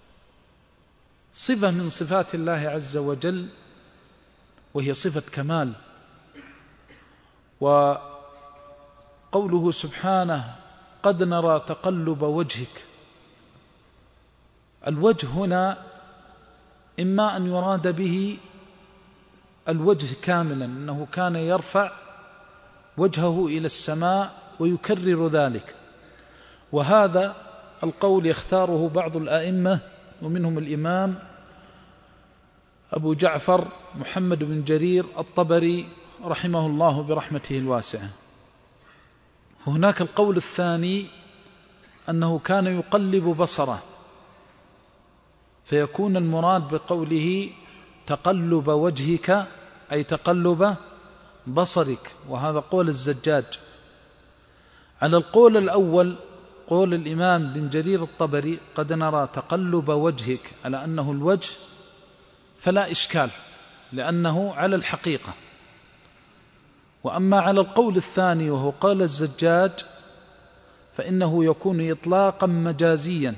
صفة من صفات الله عز وجل وهي صفة كمال. وقوله سبحانه قد نرى تقلب وجهك، الوجه هنا إما أن يراد به الوجه كاملا، أنه كان يرفع وجهه إلى السماء ويكرر ذلك، وهذا القول يختاره بعض الأئمة ومنهم الإمام أبو جعفر محمد بن جرير الطبري رحمه الله برحمته الواسعة. وهناك القول الثاني أنه كان يقلب بصره، فيكون المراد بقوله تقلب وجهك أي تقلب بصرك، وهذا قول الزجاج. على القول الأول قول الإمام بن جرير الطبري قد نرى تقلب وجهك على أنه الوجه فلا إشكال لأنه على الحقيقة. وأما على القول الثاني وهو قال الزجاج فإنه يكون إطلاقا مجازيا،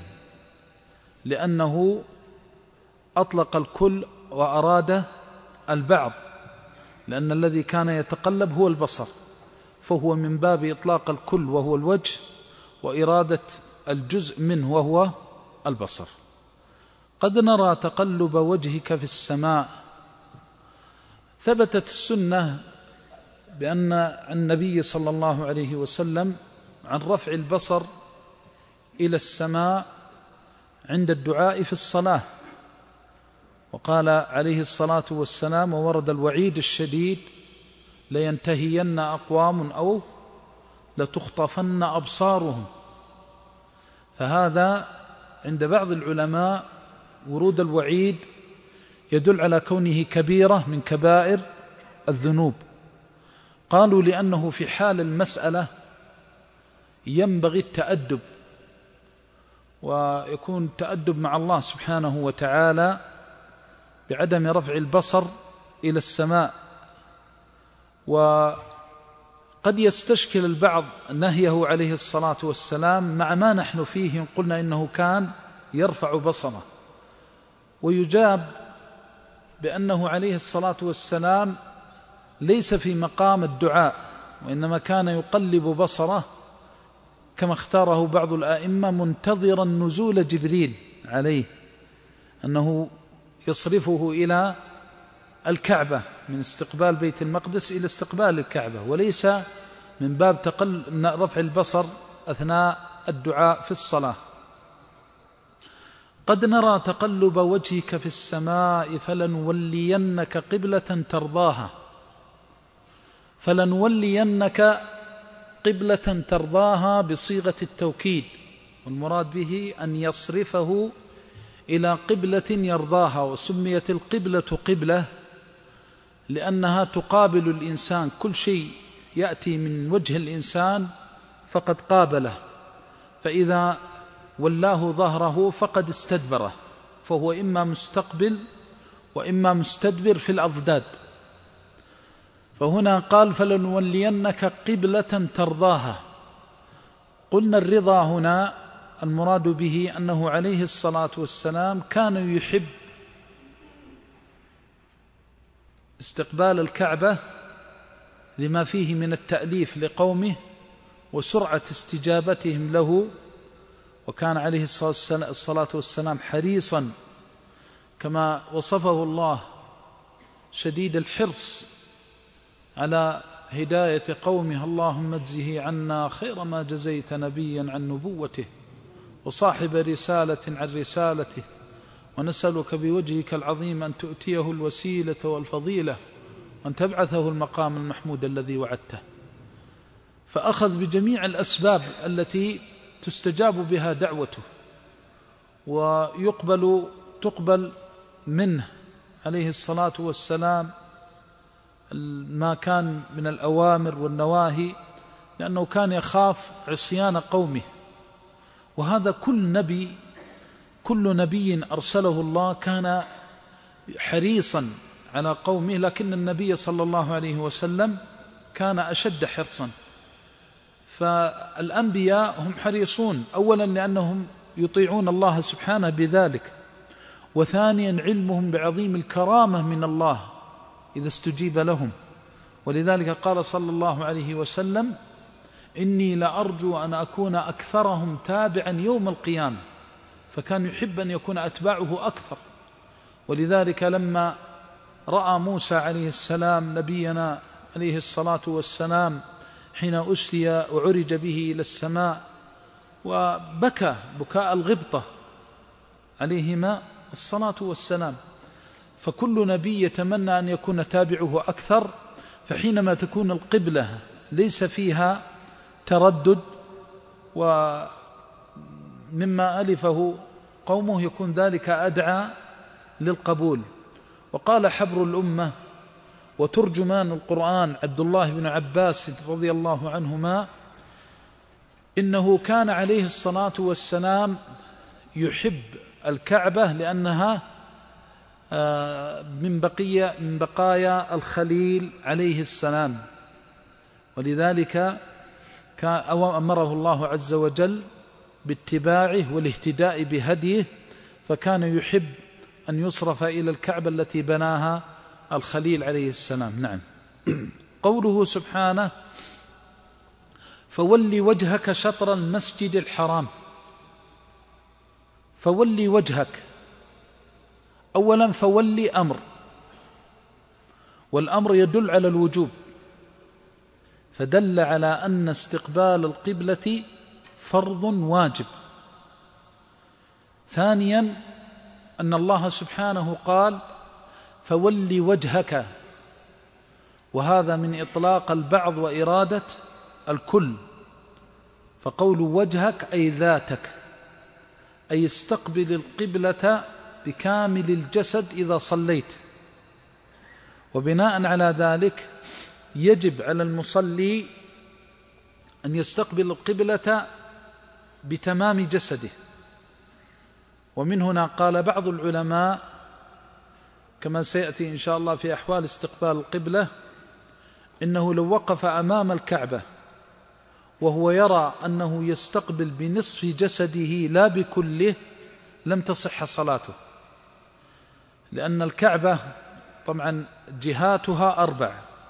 لأنه أطلق الكل وأراد البعض، لأن الذي كان يتقلب هو البصر، فهو من باب إطلاق الكل وهو الوجه وإرادة الجزء منه وهو البصر. قد نرى تقلب وجهك في السماء. ثبتت السنة بأن النبي صلى الله عليه وسلم عن رفع البصر إلى السماء عند الدعاء في الصلاة، وقال عليه الصلاة والسلام وورد الوعيد الشديد لينتهين أقوام أو لتخطفن أبصارهم. فهذا عند بعض العلماء ورود الوعيد يدل على كونه كبيرة من كبائر الذنوب. قالوا لأنه في حال المسألة ينبغي التأدب، ويكون التأدب مع الله سبحانه وتعالى بعدم رفع البصر إلى السماء. وقد يستشكل البعض نهيه عليه الصلاة والسلام مع ما نحن فيه، قلنا إنه كان يرفع بصره، ويجاب بأنه عليه الصلاة والسلام ليس في مقام الدعاء، وإنما كان يقلب بصره كما اختاره بعض الآئمة منتظرا نزول جبريل عليه، أنه يصرفه إلى الكعبة من استقبال بيت المقدس إلى استقبال الكعبة، وليس من باب رفع البصر أثناء الدعاء في الصلاة. قد نرى تقلب وجهك في السماء فلنولينك قبلة ترضاها. فلنولينك قبلة ترضاها بصيغة التوكيد، والمراد به أن يصرفه إلى قبلة يرضاها. وسميت القبلة قبلة لأنها تقابل الإنسان، كل شيء يأتي من وجه الإنسان فقد قابله، فإذا ولاه ظهره فقد استدبره، فهو إما مستقبل وإما مستدبر في الأضداد. فهنا قال فلنولينك قبلة ترضاها. قلنا الرضا هنا المراد به أنه عليه الصلاة والسلام كان يحب استقبال الكعبة لما فيه من التأليف لقومه وسرعة استجابتهم له، وكان عليه الصلاة والسلام حريصا كما وصفه الله شديد الحرص على هداية قومه اللهم اجزه عنا خير ما جزيت نبيا عن نبوته وصاحب رسالة عن رسالته، ونسألك بوجهك العظيم أن تؤتيه الوسيلة والفضيلة وأن تبعثه المقام المحمود الذي وعدته. فأخذ بجميع الأسباب التي تستجاب بها دعوته تقبل منه عليه الصلاة والسلام ما كان من الأوامر والنواهي، لأنه كان يخاف عصيان قومه. وهذا كل نبي أرسله الله كان حريصا على قومه، لكن النبي صلى الله عليه وسلم كان أشد حرصا. فالأنبياء هم حريصون أولا لأنهم يطيعون الله سبحانه بذلك، وثانيا علمهم بعظيم الكرامة من الله إذا استجيب لهم. ولذلك قال صلى الله عليه وسلم: إني لأرجو أن أكون أكثرهم تابعا يوم القيامة. فكان يحب أن يكون أتباعه أكثر. ولذلك لما رأى موسى عليه السلام نبينا عليه الصلاة والسلام حين أسري وعرج به إلى السماء وبكى بكاء الغبطة عليهما الصلاة والسلام، فكل نبي يتمنى أن يكون تابعه أكثر. فحينما تكون القبلة ليس فيها تردد ومما ألفه قومه يكون ذلك أدعى للقبول. وقال حبر الأمة وترجمان القرآن عبد الله بن عباس رضي الله عنهما: إنه كان عليه الصلاة والسلام يحب الكعبة لأنها من بقايا الخليل عليه السلام، ولذلك أمره الله عز وجل باتباعه والاهتداء بهديه، فكان يحب أن يصرف إلى الكعبة التي بناها الخليل عليه السلام. نعم. قوله سبحانه: فولي وجهك شطر المسجد الحرام. فولي وجهك، أولا فولي أمر، والأمر يدل على الوجوب، فدل على أن استقبال القبلة فرض واجب. ثانيا أن الله سبحانه قال: فولي وجهك، وهذا من إطلاق البعض وإرادة الكل. فقول وجهك أي ذاتك، أي استقبل القبلة بكامل الجسد إذا صليت. وبناء على ذلك يجب على المصلي أن يستقبل القبلة بتمام جسده. ومن هنا قال بعض العلماء كما سيأتي إن شاء الله في أحوال استقبال القبلة: إنه لو وقف أمام الكعبة وهو يرى أنه يستقبل بنصف جسده لا بكله لم تصح صلاته، لأن الكعبة طبعا جهاتها 4،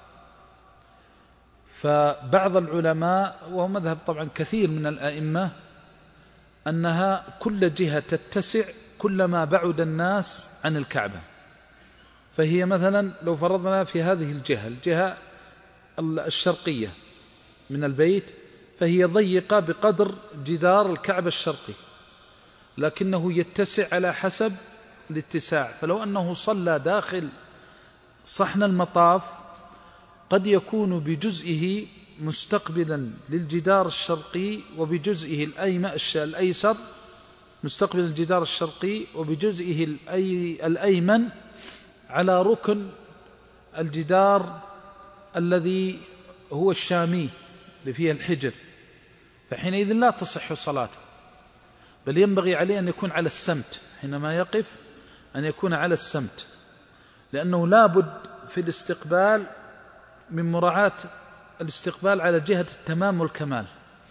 فبعض العلماء وهو مذهب طبعا كثير من الأئمة أنها كل جهة تتسع كلما بعد الناس عن الكعبة. فهي مثلا لو فرضنا في هذه الجهة الشرقية من البيت، فهي ضيقة بقدر جدار الكعبة الشرقي، لكنه يتسع على حسب الاتساع. فلو أنه صلى داخل صحن المطاف قد يكون بجزئه مستقبلا للجدار الشرقي وبجزئه الأيسر مستقبل الجدار الشرقي وبجزئه الأيمن على ركن الجدار الذي هو الشامي اللي فيه الحجر، فحينئذ لا تصح صلاته، بل ينبغي عليه أن يكون على السمت حينما يقف، أن يكون على السمت، لأنه لا بد في الاستقبال من مراعاة الاستقبال على جهة التمام والكمال.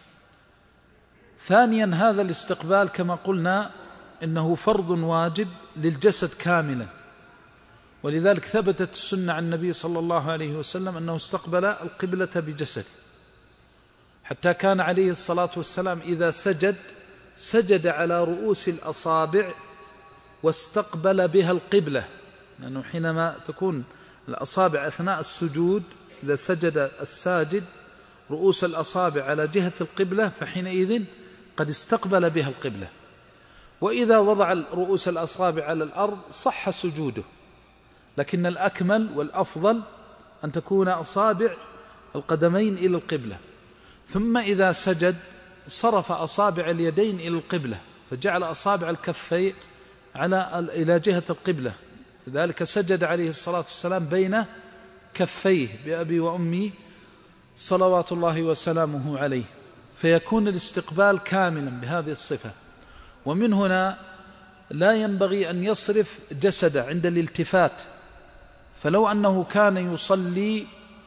ثانيا هذا الاستقبال كما قلنا إنه فرض واجب للجسد كاملا، ولذلك ثبتت السنة عن النبي صلى الله عليه وسلم أنه استقبل القبلة بجسده، حتى كان عليه الصلاة والسلام إذا سجد على رؤوس الأصابع واستقبل بها القبلة، لأنه حينما تكون الأصابع أثناء السجود إذا سجد الساجد رؤوس الأصابع على جهة القبلة فحينئذ قد استقبل بها القبلة، وإذا وضع رؤوس الأصابع على الأرض صح سجوده، لكن الأكمل والأفضل أن تكون أصابع القدمين إلى القبلة، ثم إذا سجد صرف أصابع اليدين إلى القبلة فجعل أصابع الكفين إلى جهة القبلة، لذلك سجد عليه الصلاة والسلام بين كفيه بأبي وأمي صلوات الله وسلامه عليه، فيكون الاستقبال كاملا بهذه الصفة. ومن هنا لا ينبغي أن يصرف جسده عند الالتفات، فلو أنه كان يصلي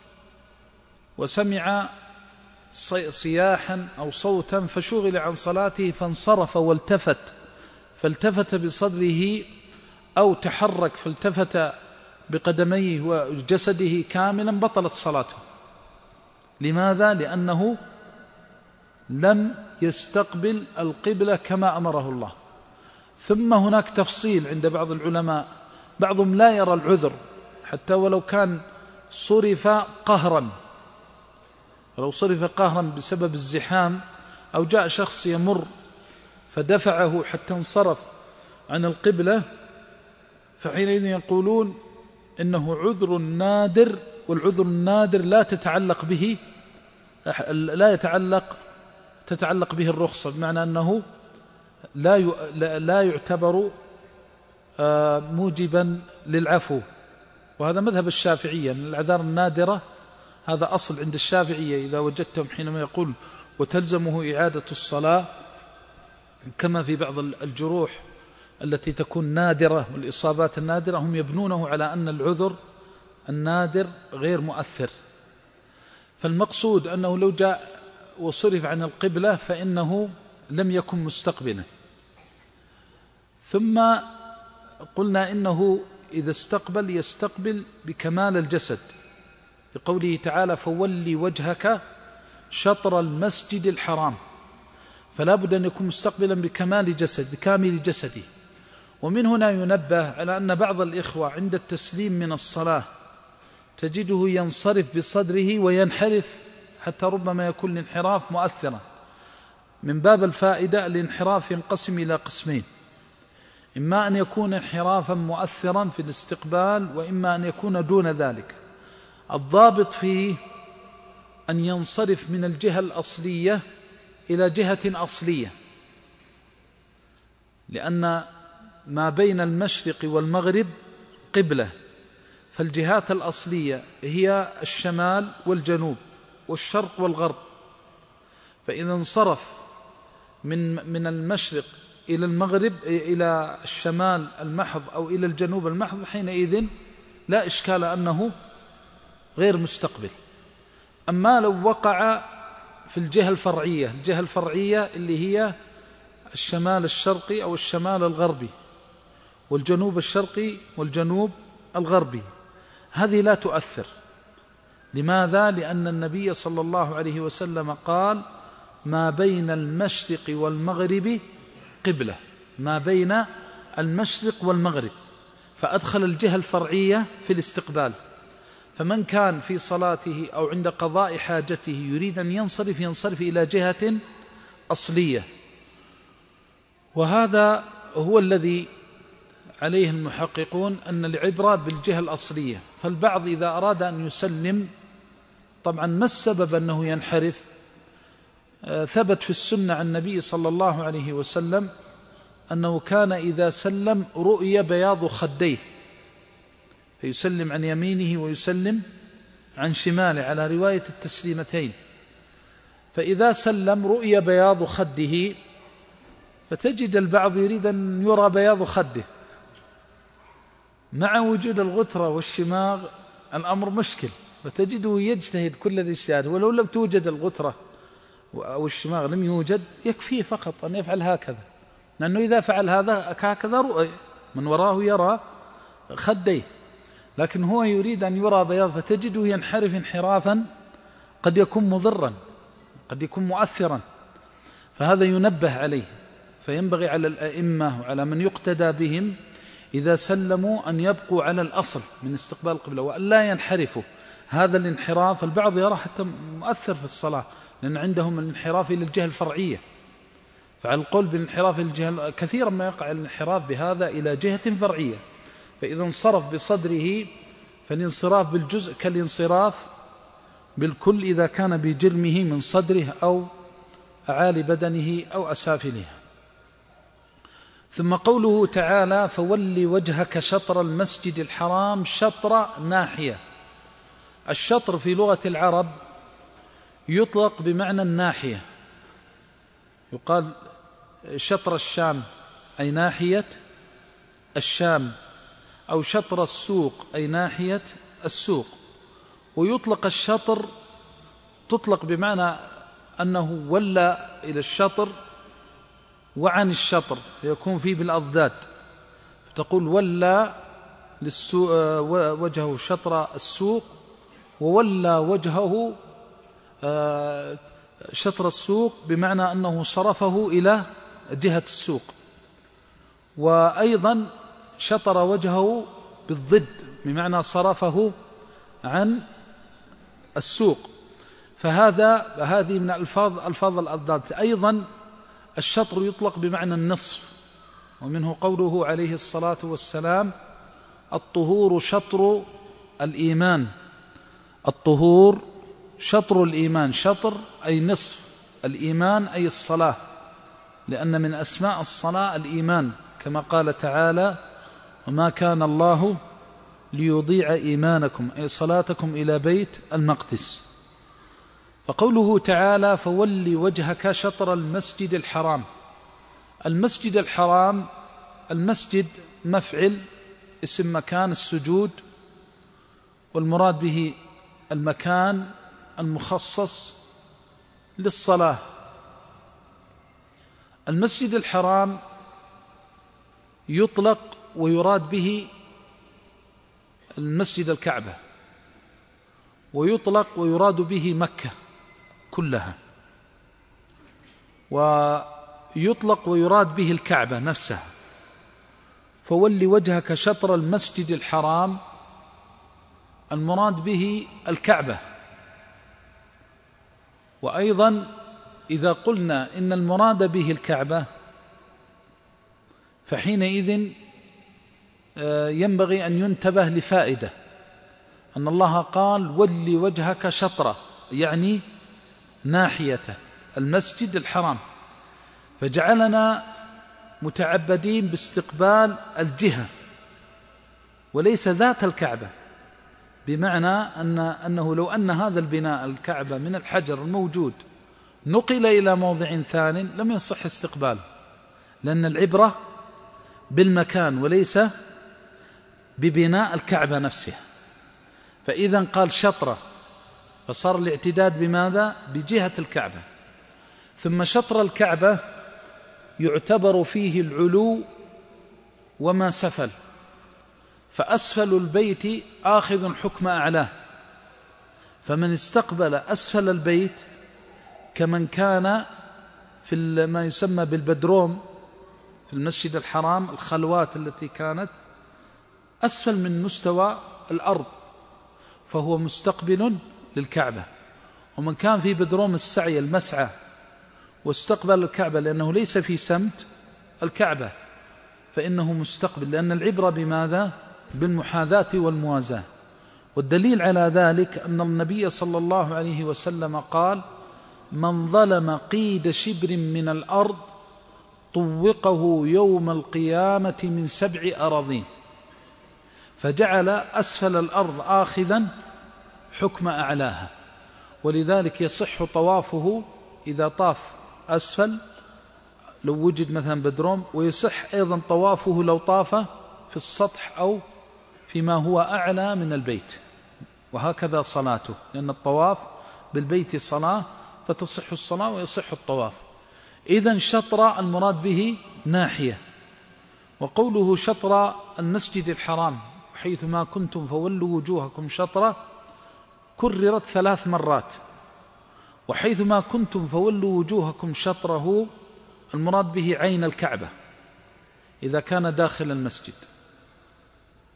وسمع صياحا أو صوتا فشغل عن صلاته فانصرف فالتفت بصدره أو تحرك فالتفت بقدميه وجسده كاملا بطلت صلاته. لماذا؟ لأنه لم يستقبل القبلة كما أمره الله. ثم هناك تفصيل عند بعض العلماء، بعضهم لا يرى العذر حتى ولو كان صرف قهرا، ولو صرف قهرا بسبب الزحام أو جاء شخص يمر فدفعه حتى انصرف عن القبلة، فحينئذ يقولون إنه عذر نادر، والعذر النادر لا تتعلق به الرخصة، بمعنى أنه لا يعتبر موجبا للعفو. وهذا مذهب الشافعية، من الأعذار النادرة هذا أصل عند الشافعية، إذا وجدتهم حينما يقول وتلزمه إعادة الصلاة، كما في بعض الجروح التي تكون نادرة والإصابات النادرة، هم يبنونه على أن العذر النادر غير مؤثر. فالمقصود أنه لو جاء وصرف عن القبلة فإنه لم يكن مستقبلا. ثم قلنا إنه إذا استقبل يستقبل بكمال الجسد، لقوله تعالى فولي وجهك شطر المسجد الحرام، فلا بد أن يكون مستقبلا بكامل جسده. ومن هنا ينبه على أن بعض الإخوة عند التسليم من الصلاة تجده ينصرف بصدره وينحرف، حتى ربما يكون الانحراف مؤثرا. من باب الفائدة الانحراف ينقسم إلى قسمين، إما أن يكون انحرافا مؤثرا في الاستقبال، وإما أن يكون دون ذلك. الضابط فيه أن ينصرف من الجهة الأصلية إلى جهة أصلية، لأن ما بين المشرق والمغرب قبلة، فالجهات الأصلية هي الشمال والجنوب والشرق والغرب، فإذا انصرف من المشرق إلى المغرب إلى الشمال المحض أو إلى الجنوب المحض، حينئذ لا إشكال أنه غير مستقبل. أما لو وقع في الجهة الفرعية اللي هي الشمال الشرقي أو الشمال الغربي والجنوب الشرقي والجنوب الغربي، هذه لا تؤثر. لماذا؟ لأن النبي صلى الله عليه وسلم قال ما بين المشرق والمغرب قبلة، ما بين المشرق والمغرب، فأدخل الجهة الفرعية في الاستقبال. فمن كان في صلاته أو عند قضاء حاجته يريد أن ينصرف إلى جهة أصلية، وهذا هو الذي عليه المحققون أن العبرة بالجهة الأصلية. فالبعض إذا أراد أن يسلم، طبعا ما السبب أنه ينحرف؟ ثبت في السنة عن النبي صلى الله عليه وسلم أنه كان إذا سلم رؤي بياض خديه، فيسلم عن يمينه ويسلم عن شماله على رواية التسليمتين، فإذا سلم رؤي بياض خده، فتجد البعض يريد أن يرى بياض خده مع وجود الغترة والشماغ، الأمر مشكل، فتجده يجتهد كل الاجتهاد، ولو لم توجد الغترة أو الشماغ لم يوجد يكفيه فقط أن يفعل هكذا، لأنه إذا فعل هكذا رؤي من وراه يرى خديه، لكن هو يريد أن يرى بياض، فتجده ينحرف انحرافا قد يكون مضرا قد يكون مؤثرا، فهذا ينبه عليه. فينبغي على الأئمة وعلى من يقتدى بهم إذا سلموا أن يبقوا على الأصل من استقبال القبلة وأن لا ينحرفوا، هذا الانحراف البعض يرى حتى مؤثر في الصلاة، لأن عندهم الانحراف إلى الجهة الفرعية، فعلى القول بالانحراف إلى الجهة كثيرا ما يقع الانحراف بهذا إلى جهة فرعية، فإذا انصرف بصدره فالانصراف بالجزء كالانصراف بالكل إذا كان بجرمه من صدره أو أعالي بدنه أو أسافله. ثم قوله تعالى فول وجهك شطر المسجد الحرام، شطر ناحية. الشطر في لغة العرب يطلق بمعنى الناحية، يقال شطر الشام أي ناحية الشام، أو شطر السوق أي ناحية السوق. ويطلق الشطر تطلق بمعنى أنه ولى إلى الشطر وعن الشطر، يكون فيه بالأضداد، فتقول ولى وجهه شطر السوق، وولى وجهه شطر السوق بمعنى أنه صرفه إلى جهة السوق. وأيضا شطر وجهه بالضد بمعنى صرفه عن السوق، هذه من ألفاظ الأضداد. أيضا الشطر يطلق بمعنى النصف، ومنه قوله عليه الصلاة والسلام الطهور شطر الإيمان، الطهور شطر الإيمان، شطر أي نصف الإيمان أي الصلاة، لأن من أسماء الصلاة الإيمان، كما قال تعالى وما كان الله ليضيع إيمانكم أي صلاتكم إلى بيت المقدس. فقوله تعالى فول وجهك شطر المسجد الحرام، المسجد الحرام، المسجد مفعل اسم مكان السجود، والمراد به المكان المخصص للصلاة. المسجد الحرام يطلق ويراد به المسجد الكعبة، ويطلق ويراد به مكة كلها، ويطلق ويراد به الكعبة نفسها. فول وجهك شطر المسجد الحرام، المراد به الكعبة. وأيضا إذا قلنا إن المراد به الكعبة فحينئذ ينبغي أن ينتبه لفائدة، أن الله قال ول وجهك شطرة، يعني ناحية المسجد الحرام، فجعلنا متعبدين باستقبال الجهة وليس ذات الكعبة، بمعنى أنه لو أن هذا البناء الكعبة من الحجر الموجود نقل إلى موضع ثاني لم يصح استقباله، لأن العبرة بالمكان وليس ببناء الكعبة نفسها. فإذا قال شطرة فصار الاعتداد بماذا؟ بجهة الكعبة. ثم شطر الكعبة يعتبر فيه العلو وما سفل، فأسفل البيت آخذ حكم أعلاه، فمن استقبل أسفل البيت كمن كان في ما يسمى بالبدروم في المسجد الحرام، الخلوات التي كانت أسفل من مستوى الأرض، فهو مستقبل للكعبة. ومن كان في بدروم السعي المسعى واستقبل الكعبة لأنه ليس في سمت الكعبة فإنه مستقبل، لأن العبرة بماذا؟ بالمحاذاة والموازاة. والدليل على ذلك أن النبي صلى الله عليه وسلم قال من ظلم قيد شبر من الأرض طوقه يوم القيامة من 7 أراضين، فجعل أسفل الأرض آخذا حكم أعلاها. ولذلك يصح طوافه إذا طاف أسفل لو وجد مثلا بدروم، ويصح أيضا طوافه لو طاف في السطح أو فيما هو أعلى من البيت، وهكذا صلاته، لأن الطواف بالبيت صلاة، فتصح الصلاة ويصح الطواف. إذن شطر المراد به ناحية. وقوله شطر المسجد الحرام حيثما كنتم فولوا وجوهكم شطرة كررت 3 مرات، وحيثما كنتم فولوا وجوهكم شطره المراد به عين الكعبة إذا كان داخل المسجد.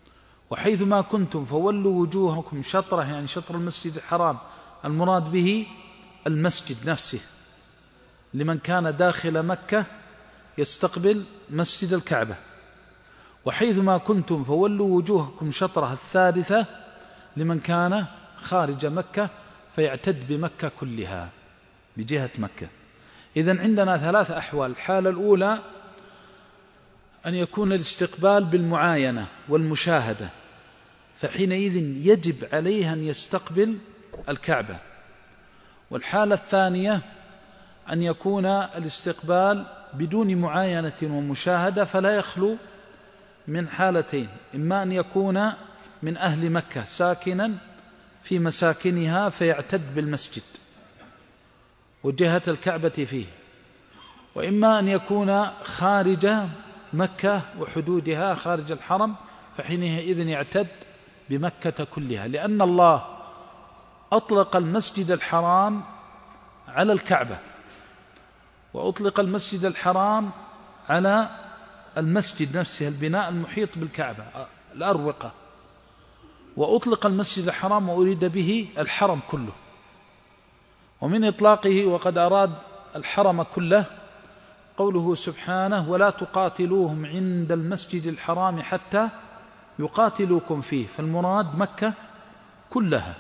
وحيثما كنتم فولوا وجوهكم شطره، يعني شطر المسجد الحرام، المراد به المسجد نفسه، لمن كان داخل مكة يستقبل مسجد الكعبة. وحيثما كنتم فولوا وجوهكم شطره الثالثة لمن كان خارج مكة فيعتد بمكة كلها بجهة مكة. إذن عندنا 3 أحوال. الحالة الأولى أن يكون الاستقبال بالمعاينة والمشاهدة، فحينئذ يجب عليه أن يستقبل الكعبة. والحالة الثانية أن يكون الاستقبال بدون معاينة ومشاهدة، فلا يخلو من حالتين: إما أن يكون من أهل مكة ساكنا في مساكنها فيعتد بالمسجد وجهة الكعبة فيه، وإما أن يكون خارج مكة وحدودها خارج الحرم، فحينئذ يعتد بمكة كلها، لأن الله أطلق المسجد الحرام على الكعبة، وأطلق المسجد الحرام على المسجد نفسه، البناء المحيط بالكعبة، الأروقة، وأطلق المسجد الحرام وأريد به الحرم كله. ومن إطلاقه وقد أراد الحرم كله قوله سبحانه: ولا تقاتلوهم عند المسجد الحرام حتى يقاتلوكم فيه، فالمراد مكة كلها.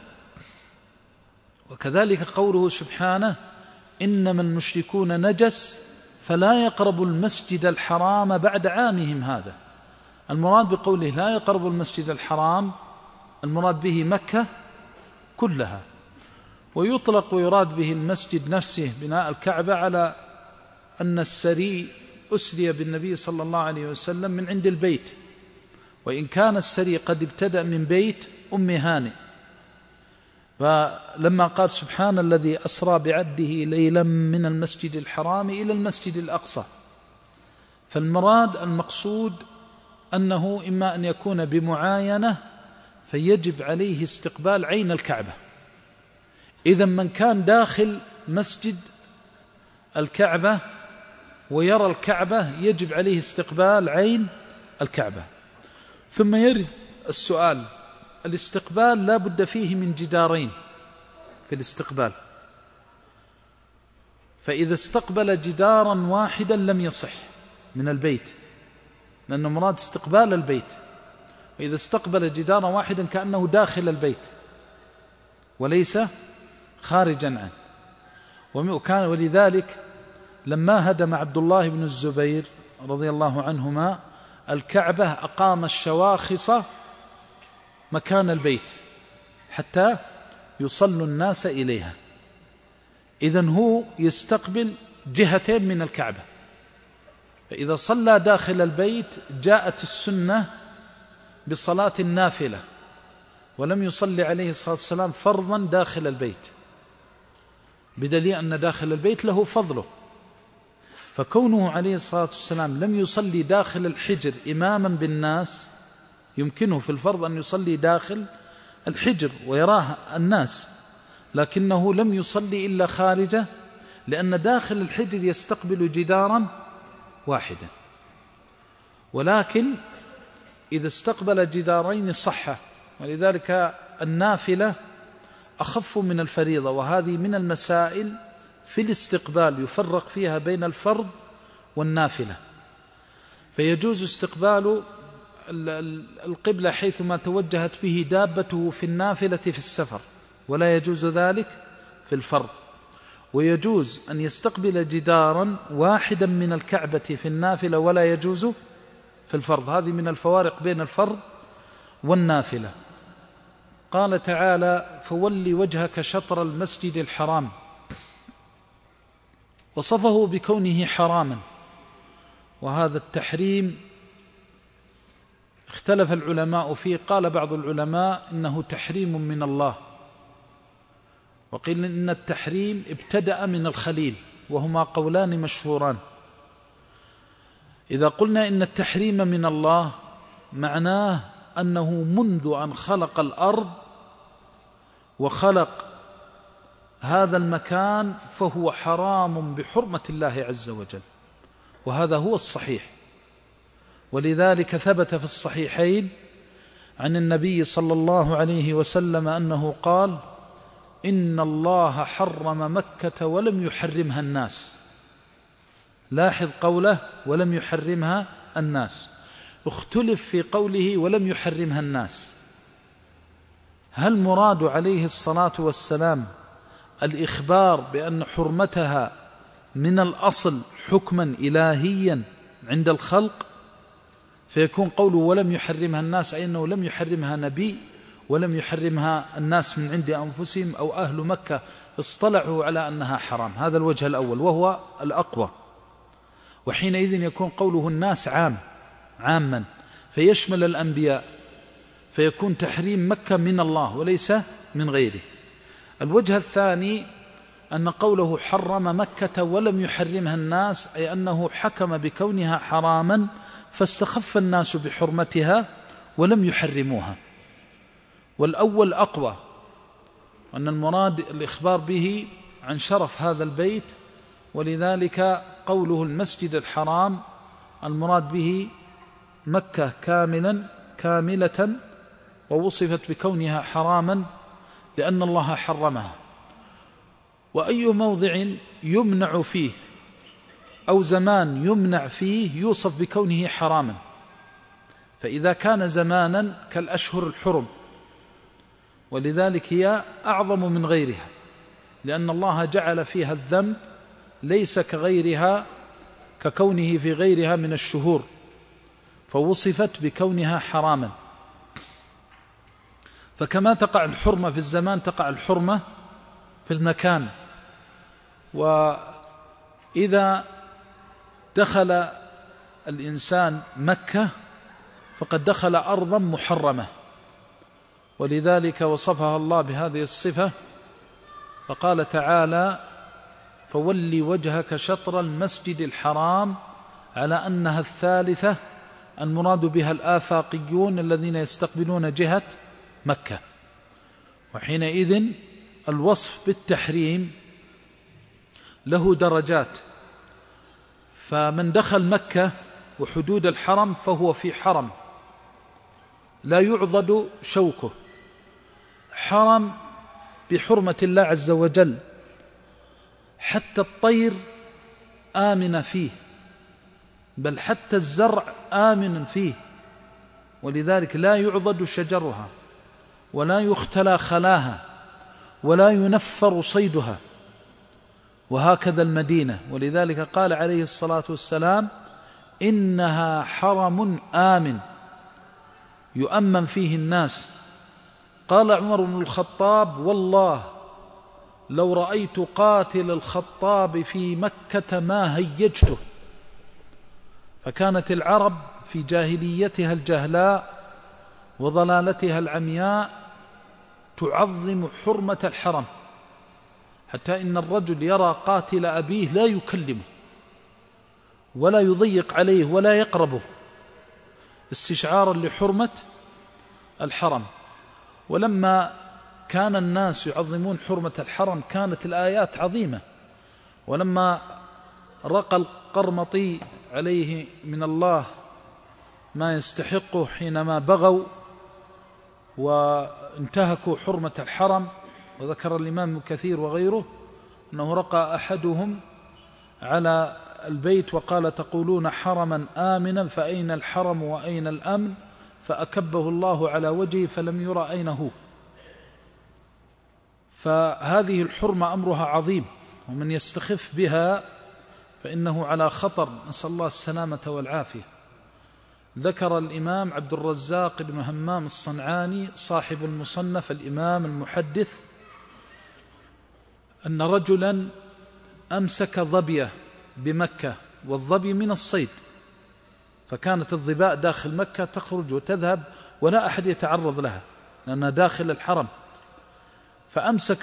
وكذلك قوله سبحانه: إنما المشركون نجس فلا يقربوا المسجد الحرام بعد عامهم هذا. المراد بقوله لا يقربوا المسجد الحرام المراد به مكة كلها. ويطلق ويراد به المسجد نفسه بناء الكعبة على أن السري أسري بالنبي صلى الله عليه وسلم من عند البيت، وإن كان السري قد ابتدأ من بيت أم هانئ. فلما قال سبحان الذي أسرى بعبده ليلا من المسجد الحرام إلى المسجد الأقصى، فالمراد المقصود أنه إما أن يكون بمعاينة فيجب عليه استقبال عين الكعبة. إذن من كان داخل مسجد الكعبة ويرى الكعبة يجب عليه استقبال عين الكعبة. ثم يرد السؤال: الاستقبال لا بد فيه من جدارين في الاستقبال، فإذا استقبل جدارا واحدا لم يصح من البيت، لأنه مراد استقبال البيت، وإذا استقبل جدارا واحدا كأنه داخل البيت وليس خارجا عنه. ولذلك لما هدم عبد الله بن الزبير رضي الله عنهما الكعبة أقام الشواخص مكان البيت حتى يصلوا الناس إليها. إذن هو يستقبل جهتين من الكعبة، فإذا صلى داخل البيت جاءت السنة بصلاة النافلة، ولم يصلي عليه الصلاة والسلام فرضا داخل البيت، بدليل أن داخل البيت له فضله. فكونه عليه الصلاة والسلام لم يصلي داخل الحجر إماما بالناس، يمكنه في الفرض أن يصلي داخل الحجر ويراه الناس، لكنه لم يصلي إلا خارجه، لأن داخل الحجر يستقبل جدارا واحدا. ولكن إذا استقبل جدارين صح، ولذلك النافلة أخف من الفريضة، وهذه من المسائل في الاستقبال يفرق فيها بين الفرض والنافلة. فيجوز استقبال القبلة حيثما توجهت به دابته في النافلة في السفر، ولا يجوز ذلك في الفرض. ويجوز أن يستقبل جدارا واحدا من الكعبة في النافلة ولا يجوز في الفرض. هذه من الفوارق بين الفرض والنافلة. قال تعالى: فول وجهك شطر المسجد الحرام، وصفه بكونه حراما. وهذا التحريم اختلف العلماء فيه. قال بعض العلماء إنه تحريم من الله، وقيل إن التحريم ابتدأ من الخليل، وهما قولان مشهوران. إذا قلنا إن التحريم من الله معناه أنه منذ أن خلق الأرض وخلق هذا المكان فهو حرام بحرمة الله عز وجل، وهذا هو الصحيح. ولذلك ثبت في الصحيحين عن النبي صلى الله عليه وسلم أنه قال: إن الله حرم مكة ولم يحرمها الناس. لاحظ قوله ولم يحرمها الناس، اختلف في قوله ولم يحرمها الناس. هل مراد عليه الصلاة والسلام الإخبار بأن حرمتها من الأصل حكما إلهيا عند الخلق، فيكون قوله ولم يحرمها الناس أي أنه لم يحرمها نبي ولم يحرمها الناس من عند أنفسهم أو أهل مكة اصطلحوا على أنها حرام؟ هذا الوجه الأول وهو الأقوى. وحينئذ يكون قوله الناس عاما فيشمل الأنبياء، فيكون تحريم مكة من الله وليس من غيره. الوجه الثاني أن قوله حرم مكة ولم يحرمها الناس أي أنه حكم بكونها حراما فاستخف الناس بحرمتها ولم يحرموها. والأول أقوى، أن المراد الإخبار به عن شرف هذا البيت، ولذلك قوله المسجد الحرام المراد به مكة كاملة ووصفت بكونها حراما لأن الله حرمها. وأي موضع يمنع فيه أو زمان يمنع فيه يوصف بكونه حراما، فإذا كان زمانا كالأشهر الحرم، ولذلك هي أعظم من غيرها لأن الله جعل فيها الذنب ليس كغيرها ككونه في غيرها من الشهور، فوصفت بكونها حراما. فكما تقع الحرمة في الزمان تقع الحرمة في المكان. وإذا دخل الإنسان مكة فقد دخل أرضا محرمة، ولذلك وصفها الله بهذه الصفة فقال تعالى: فولي وجهك شطر المسجد الحرام، على أنها الثالثة المراد بها الآفاقيون الذين يستقبلون جهة مكة. وحينئذ الوصف بالتحريم له درجات، فمن دخل مكة وحدود الحرم فهو في حرم لا يعضد شوكه، حرم بحرمة الله عز وجل، حتى الطير آمن فيه، بل حتى الزرع آمن فيه، ولذلك لا يعضد شجرها ولا يختلى خلاها ولا ينفر صيدها. وهكذا المدينة، ولذلك قال عليه الصلاة والسلام: إنها حرم آمن يؤمن فيه الناس. قال عمر بن الخطاب: والله لو رأيت قاتل الخطاب في مكة ما هيجته. فكانت العرب في جاهليتها الجهلاء وضلالتها العمياء تعظم حرمة الحرم، حتى إن الرجل يرى قاتل أبيه لا يكلمه ولا يضيق عليه ولا يقربه استشعارا لحرمة الحرم. ولما كان الناس يعظمون حرمة الحرم كانت الآيات عظيمة. ولما رقى القرمطي عليه من الله ما يستحقه حينما بغوا وانتهكوا حرمة الحرم، وذكر الإمام ابن كثير وغيره أنه رقى أحدهم على البيت وقال: تقولون حرما آمنا فأين الحرم وأين الأمن؟ فأكبه الله على وجهه فلم يرى أين هو. فهذه الحرمة أمرها عظيم، ومن يستخف بها فإنه على خطر، نسأل الله السلامة والعافية. ذكر الإمام عبد الرزاق بن همام الصنعاني صاحب المصنف الإمام المحدث أن رجلا أمسك ظبية بمكة، والظبي من الصيد، فكانت الظباء داخل مكة تخرج وتذهب ولا أحد يتعرض لها لأنها داخل الحرم. فأمسك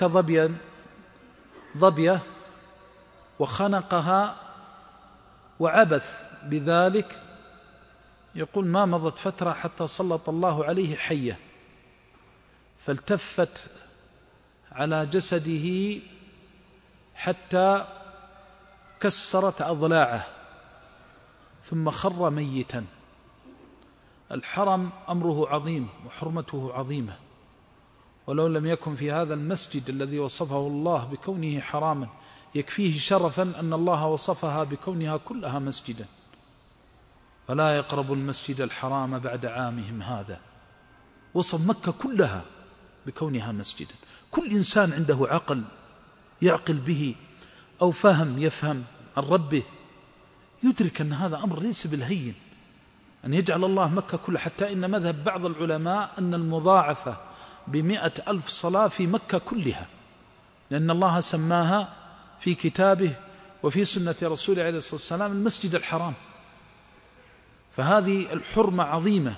ظبية وخنقها وعبث بذلك. يقول: ما مضت فترة حتى سلط الله عليه حية فالتفت على جسده حتى كسرت أضلاعه ثم خر ميتا. الحرم أمره عظيم وحرمته عظيمة، ولو لم يكن في هذا المسجد الذي وصفه الله بكونه حراما يكفيه شرفا أن الله وصفها بكونها كلها مسجدا. فلا يقرب المسجد الحرام بعد عامهم هذا. وصف مكة كلها بكونها مسجدا. كل إنسان عنده عقل يعقل به أو فهم يفهم عن ربه يدرك أن هذا أمر ليس بالهين أن يجعل الله مكة كلها، حتى إن مذهب بعض العلماء أن المضاعفة ب100,000 صلاة في مكة كلها، لأن الله سماها في كتابه وفي سنة رسوله عليه الصلاة والسلام المسجد الحرام. فهذه الحرمة عظيمة،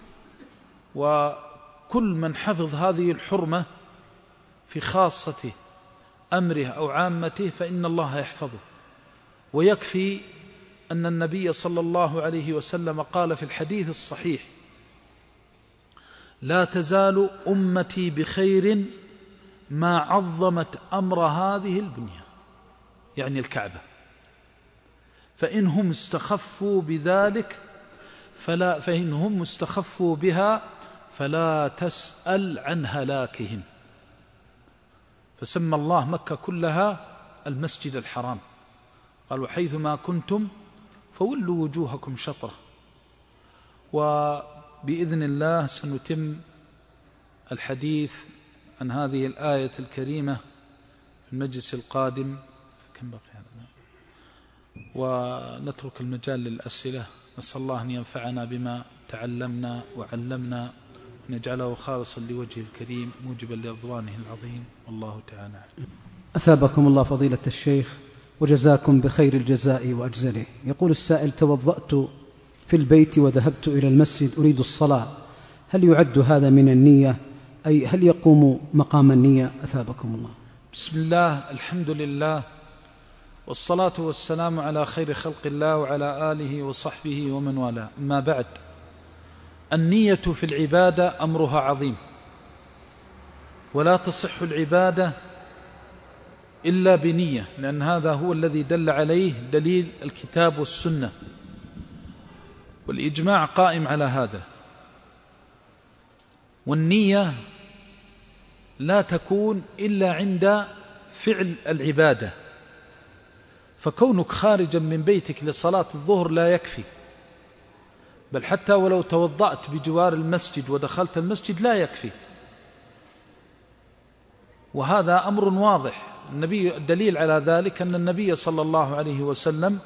وكل من حفظ هذه الحرمة في خاصته أمره أو عامته فإن الله يحفظه. ويكفي أن النبي صلى الله عليه وسلم قال في الحديث الصحيح: لا تزال أمتي بخير ما عظمت أمر هذه البنية، يعني الكعبة، فإنهم استخفوا بذلك فإنهم استخفوا بها فلا تسأل عن هلاكهم. فسمى الله مكة كلها المسجد الحرام، قال: وحيثما كنتم فولوا وجوهكم شطرة. وبإذن الله سنتم الحديث عن هذه الآية الكريمة في المجلس القادم. كم بقي؟ ونترك المجال للأسئلة. نسأل الله أن ينفعنا بما تعلمنا وعلمنا ونجعله خالصا لوجهه الكريم موجبا لرضوانه العظيم، والله تعالى أعلم. أثابكم الله فضيلة الشيخ وجزاكم بخير الجزاء وأجزله. يقول السائل: توضأت في البيت وذهبت إلى المسجد أريد الصلاة، هل يعد هذا من النية؟ أي هل يقوم مقام النية؟ أثابكم الله. بسم الله، الحمد لله، والصلاة والسلام على خير خلق الله وعلى آله وصحبه ومن والاه. أما بعد، النية في العبادة أمرها عظيم، ولا تصح العبادة إلا بنية، لأن هذا هو الذي دل عليه دليل الكتاب والسنة، والإجماع قائم على هذا. والنية لا تكون إلا عند فعل العبادة، فكونك خارجا من بيتك لصلاة الظهر لا يكفي، بل حتى ولو توضأت بجوار المسجد ودخلت المسجد لا يكفي، وهذا أمر واضح. الدليل على ذلك أن النبي صلى الله عليه وسلم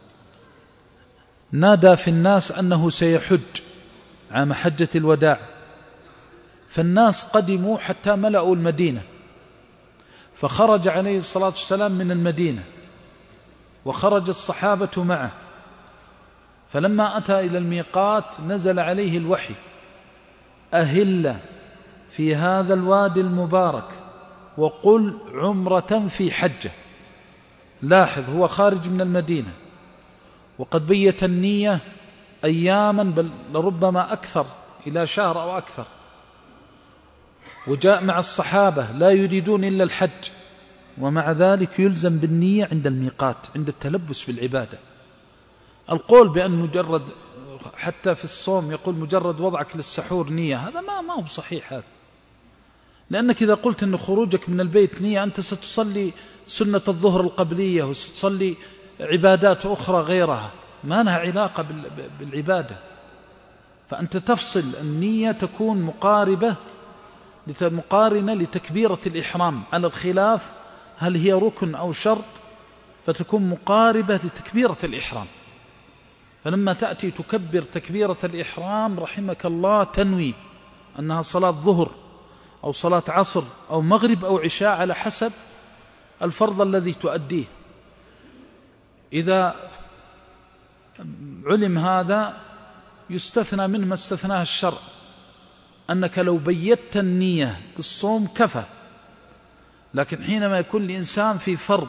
نادى في الناس أنه سيحج عام حجة الوداع، فالناس قدموا حتى ملأوا المدينة، فخرج عليه الصلاة والسلام من المدينة وخرج الصحابة معه، فلما أتى إلى الميقات نزل عليه الوحي: أهل في هذا الوادي المبارك وقل عمرة في حجة. لاحظ، هو خارج من المدينة وقد بيت النية أياما بل لربما أكثر، إلى شهر أو أكثر، وجاء مع الصحابة لا يريدون إلا الحج، ومع ذلك يلزم بالنية عند الميقات، عند التلبس بالعبادة. القول بأن مجرد حتى في الصوم يقول مجرد وضعك للسحور نية، هذا ما هو صحيح هذا، لأنك إذا قلت أن خروجك من البيت نية أنت ستصلي سنة الظهر القبلية وستصلي عبادات أخرى غيرها ما لها علاقة بالعبادة، فأنت تفصل. النية تكون مقارنة لتكبيرة الإحرام، على الخلاف هل هي ركن أو شرط، فتكون مقاربة لتكبيرة الإحرام. فلما تأتي تكبر تكبيرة الإحرام رحمك الله تنوي أنها صلاة ظهر أو صلاة عصر أو مغرب أو عشاء على حسب الفرض الذي تؤديه. إذا علم هذا يستثنى منه ما استثناه الشرع، أنك لو بيت النية بالصوم كفى، لكن حينما يكون الإنسان في فرض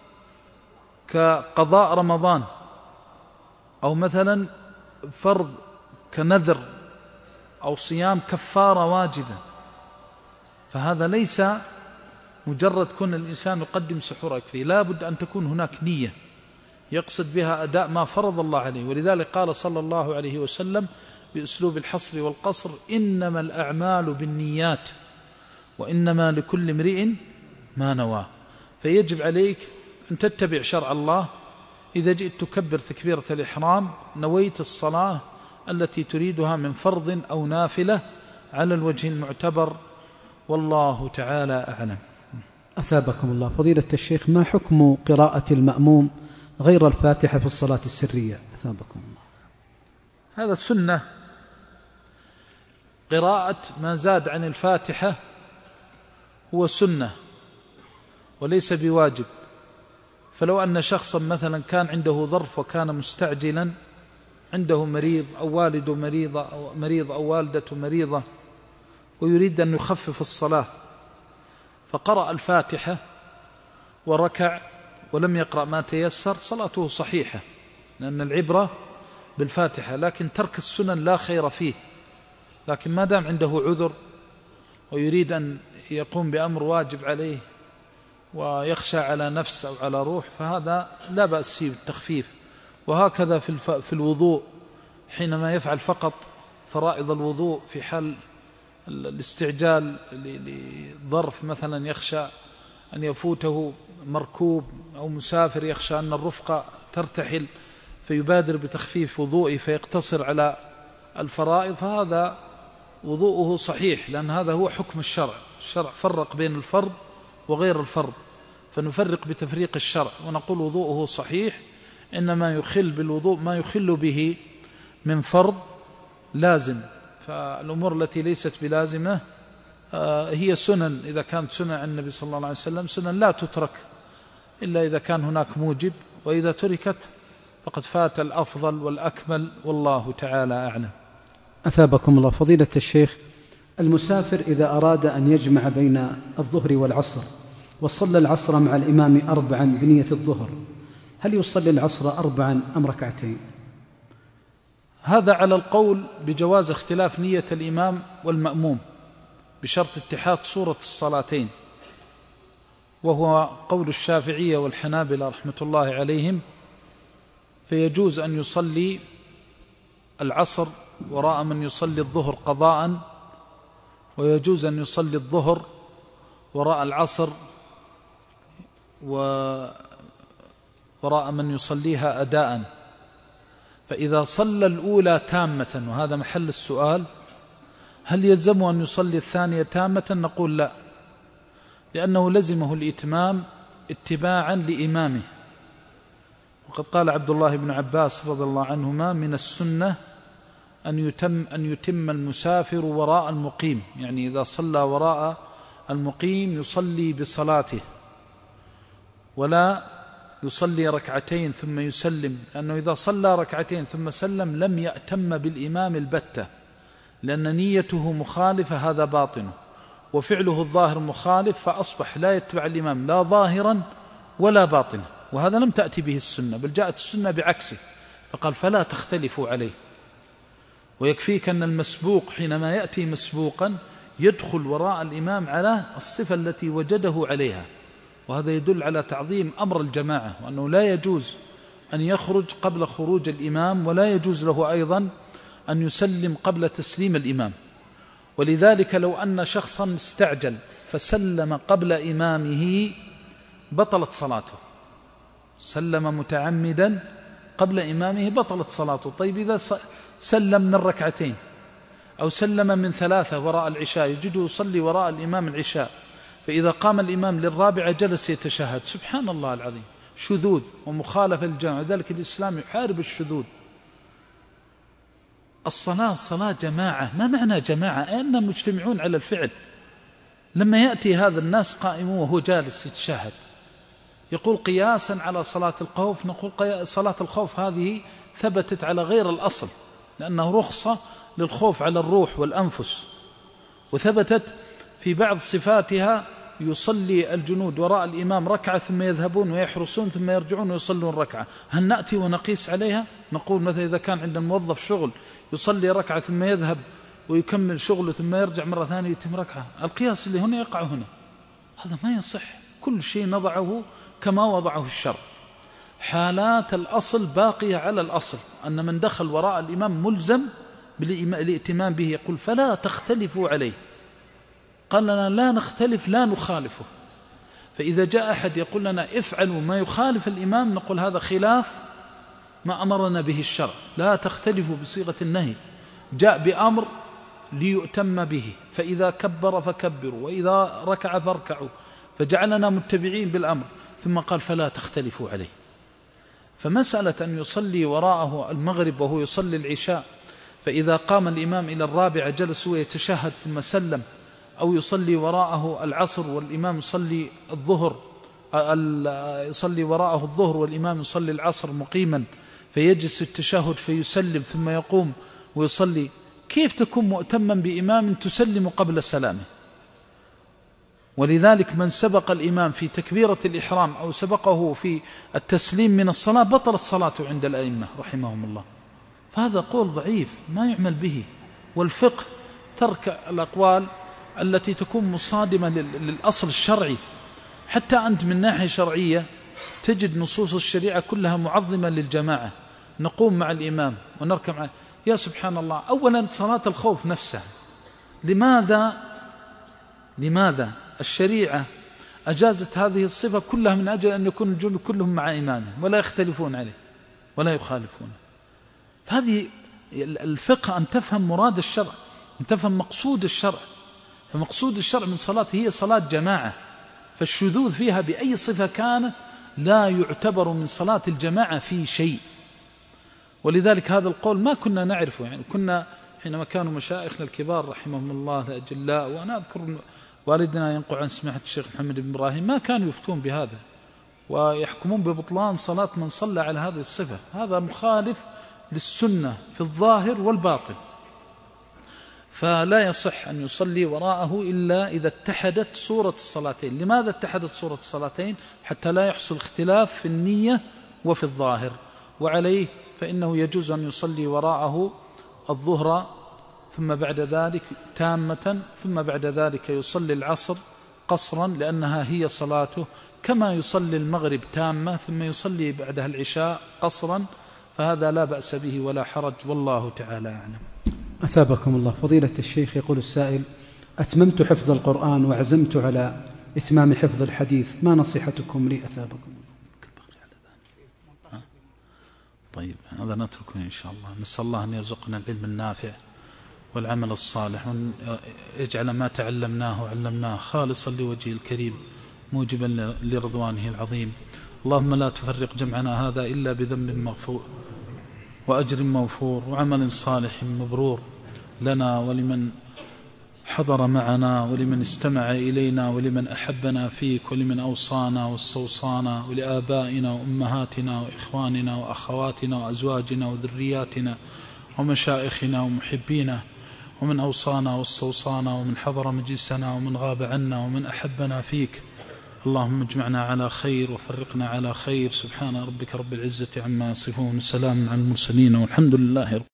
كقضاء رمضان أو مثلا فرض كنذر أو صيام كفارة واجبة، فهذا ليس مجرد كون الإنسان يقدم سحور يكفي، لا بد أن تكون هناك نية، يقصد بها أداء ما فرض الله عليه. ولذلك قال صلى الله عليه وسلم بأسلوب الحصر والقصر: إنما الأعمال بالنيات وإنما لكل امرئ ما نوى. فيجب عليك أن تتبع شرع الله. إذا جئت تكبر تكبيرة الإحرام نويت الصلاة التي تريدها من فرض أو نافلة على الوجه المعتبر، والله تعالى أعلم. أثابكم الله. فضيلة الشيخ، ما حكم قراءة المأموم غير الفاتحة في الصلاة السرية؟ أثابكم الله. هذا سنة، قراءة ما زاد عن الفاتحة هو سنة وليس بواجب. فلو أن شخصا مثلا كان عنده ظرف وكان مستعجلا، عنده مريض أو والده مريض أو والدته مريضة ويريد أن يخفف الصلاة، فقرأ الفاتحة وركع ولم يقرأ ما تيسر، صلاته صحيحة، لأن العبرة بالفاتحة. لكن ترك السنن لا خير فيه. لكن ما دام عنده عذر ويريد أن يقوم بأمر واجب عليه ويخشى على نفس أو على روح، فهذا لا بأس فيه بالتخفيف. وهكذا في الوضوء، حينما يفعل فقط فرائض الوضوء في حال الاستعجال لظرف مثلا يخشى أن يفوته مركوب أو مسافر يخشى أن الرفقة ترتحل فيبادر بتخفيف وضوئه فيقتصر على الفرائض، فهذا وضوءه صحيح، لأن هذا هو حكم الشرع. الشرع فرق بين الفرض وغير الفرض، فنفرق بتفريق الشرع ونقول وضوءه صحيح. إنما يخل بالوضوء ما يخل به من فرض لازم. فالأمور التي ليست بلازمة هي سنن. إذا كانت سنن عن النبي صلى الله عليه وسلم سنن لا تترك إلا إذا كان هناك موجب، وإذا تركت فقد فات الأفضل والأكمل، والله تعالى أعلم. أثابكم الله. فضيلة الشيخ، المسافر إذا أراد أن يجمع بين الظهر والعصر وصلى العصر مع الإمام 4 بنية الظهر، هل يصلي العصر 4 أم ركعتين؟ هذا على القول بجواز اختلاف نية الإمام والمأموم بشرط اتحاد صورة الصلاتين، وهو قول الشافعية والحنابلة رحمة الله عليهم. فيجوز أن يصلي العصر وراء من يصلي الظهر قضاء، ويجوز أن يصلي الظهر وراء العصر وراء من يصليها أداء. فإذا صلى الأولى تامة، وهذا محل السؤال، هل يلزمه أن يصلي الثانية تامة؟ نقول لا، لأنه لزمه الإتمام اتباعا لإمامه. وقد قال عبد الله بن عباس رضي الله عنهما: من السنة أن يتم المسافر وراء المقيم، يعني إذا صلى وراء المقيم يصلي بصلاته ولا يصلي ركعتين ثم يسلم، لأنه إذا صلى ركعتين ثم سلم لم يأتم بالإمام البتة، لأن نيته مخالفة، هذا باطنه، وفعله الظاهر مخالف، فأصبح لا يتبع الإمام لا ظاهرا ولا باطنا. وهذا لم تأتي به السنة، بل جاءت السنة بعكسه، فقال: فلا تختلفوا عليه. ويكفيك أن المسبوق حينما يأتي مسبوقا يدخل وراء الإمام على الصفة التي وجده عليها، وهذا يدل على تعظيم أمر الجماعة، وأنه لا يجوز أن يخرج قبل خروج الإمام، ولا يجوز له أيضا أن يسلم قبل تسليم الإمام. ولذلك لو أن شخصا استعجل فسلم قبل إمامه بطلت صلاته، سلم متعمدا قبل إمامه بطلت صلاته. طيب إذا سلم من ركعتين أو سلم من 3 وراء العشاء، يجده يصلي وراء الإمام العشاء، فإذا قام الإمام للرابعة جلس يتشهد، سبحان الله العظيم، شذوذ ومخالفة للجماعة. ذلك الإسلام يحارب الشذوذ. الصلاة صلاة جماعة. ما معنى جماعة؟ أننا مجتمعون على الفعل. لما يأتي هذا الناس قائمون وهو جالس يتشهد، يقول قياسا على صلاة الخوف، نقول صلاة الخوف هذه ثبتت على غير الأصل، لأنه رخصة للخوف على الروح والأنفس، وثبتت في بعض صفاتها. يصلي الجنود وراء الإمام ركعة ثم يذهبون ويحرسون ثم يرجعون ويصلون ركعة. هل نأتي ونقيس عليها؟ نقول مثلا إذا كان عند الموظف شغل يصلي ركعة ثم يذهب ويكمل شغله ثم يرجع مرة ثانية يتم ركعة، القياس اللي هنا يقع هنا، هذا ما يصح. كل شيء نضعه كما وضعه الشرع. حالات الأصل باقية على الأصل، أن من دخل وراء الإمام ملزم بالائتمام به. يقول فلا تختلفوا عليه، قال لنا لا نختلف لا نخالفه. فإذا جاء أحد يقول لنا افعلوا ما يخالف الإمام، نقول هذا خلاف ما أمرنا به الشرع. لا تختلفوا بصيغة النهي، جاء بأمر ليؤتم به، فإذا كبر فكبروا وإذا ركع فاركعوا، فجعلنا متبعين بالأمر. ثم قال فلا تختلفوا عليه. فمسألة أن يصلي وراءه المغرب وهو يصلي العشاء، فإذا قام الإمام إلى الرابعة جلس ويتشهد ثم سلم، أو يصلي وراءه العصر والإمام يصلي الظهر، يصلي وراءه الظهر والإمام يصلي العصر مقيما، فيجلس التشهد فيسلم ثم يقوم ويصلي. كيف تكون مؤتما بإمام تسلم قبل سلامه؟ ولذلك من سبق الإمام في تكبيرة الإحرام أو سبقه في التسليم من الصلاة بطلت صلاته عند الأئمة رحمهم الله. فهذا قول ضعيف ما يعمل به. والفقه ترك الأقوال التي تكون مصادمة للأصل الشرعي. حتى أنت من ناحية شرعية تجد نصوص الشريعة كلها معظمة للجماعة، نقوم مع الإمام ونركع معه. يا سبحان الله، أولا صلاة الخوف نفسها، لماذا الشريعة أجازت هذه الصفة كلها؟ من أجل أن يكون الجند كلهم مع إمامه ولا يختلفون عليه ولا يخالفون. فهذه الفقه أن تفهم مراد الشرع، أن تفهم مقصود الشرع. فمقصود الشرع من صلاة هي صلاة جماعة، فالشذوذ فيها بأي صفة كانت لا يعتبر من صلاة الجماعة في شيء. ولذلك هذا القول ما كنا نعرفه، يعني كنا حينما كانوا مشايخنا الكبار رحمهم الله الأجلاء، وأنا أذكر والدنا ينقل عن سماحة الشيخ محمد بن إبراهيم، ما كانوا يفتون بهذا ويحكمون ببطلان صلاة من صلى على هذه الصفة. هذا مخالف للسنة في الظاهر والباطن، فلا يصح أن يصلي وراءه إلا إذا اتحدت صورة الصلاتين. لماذا اتحدت صورة الصلاتين؟ حتى لا يحصل اختلاف في النية وفي الظاهر. وعليه فإنه يجوز أن يصلي وراءه الظهر ثم بعد ذلك تامة، ثم بعد ذلك يصلي العصر قصرا لأنها هي صلاته، كما يصلي المغرب تامة ثم يصلي بعدها العشاء قصرا، فهذا لا بأس به ولا حرج، والله تعالى أعلم. أثابكم الله. فضيلة الشيخ، يقول السائل: أتممت حفظ القرآن وعزمت على إتمام حفظ الحديث، ما نصيحتكم لي أثابكم الله؟ طيب هذا نتركه إن شاء الله. نسأل الله أن يرزقنا العلم النافع والعمل الصالح، وأن يجعل ما تعلمناه وعلمناه خالصا لوجهه الكريم موجبا لرضوانه العظيم. اللهم لا تفرق جمعنا هذا إلا بذنب مغفور وأجر موفور وعمل صالح مبرور لنا ولمن حضر معنا ولمن استمع إلينا ولمن أحبنا فيك ولمن أوصانا واستوصانا، ولآبائنا وأمهاتنا وإخواننا وأخواتنا وأزواجنا وذرياتنا ومشائخنا ومحبينا، ومن أوصانا واستوصانا ومن حضر مجلسنا ومن غاب عنا ومن أحبنا فيك. اللهم اجمعنا على خير وفرقنا على خير. سبحان ربك رب العزة عما يصفون، سلام على المرسلين والحمد لله رب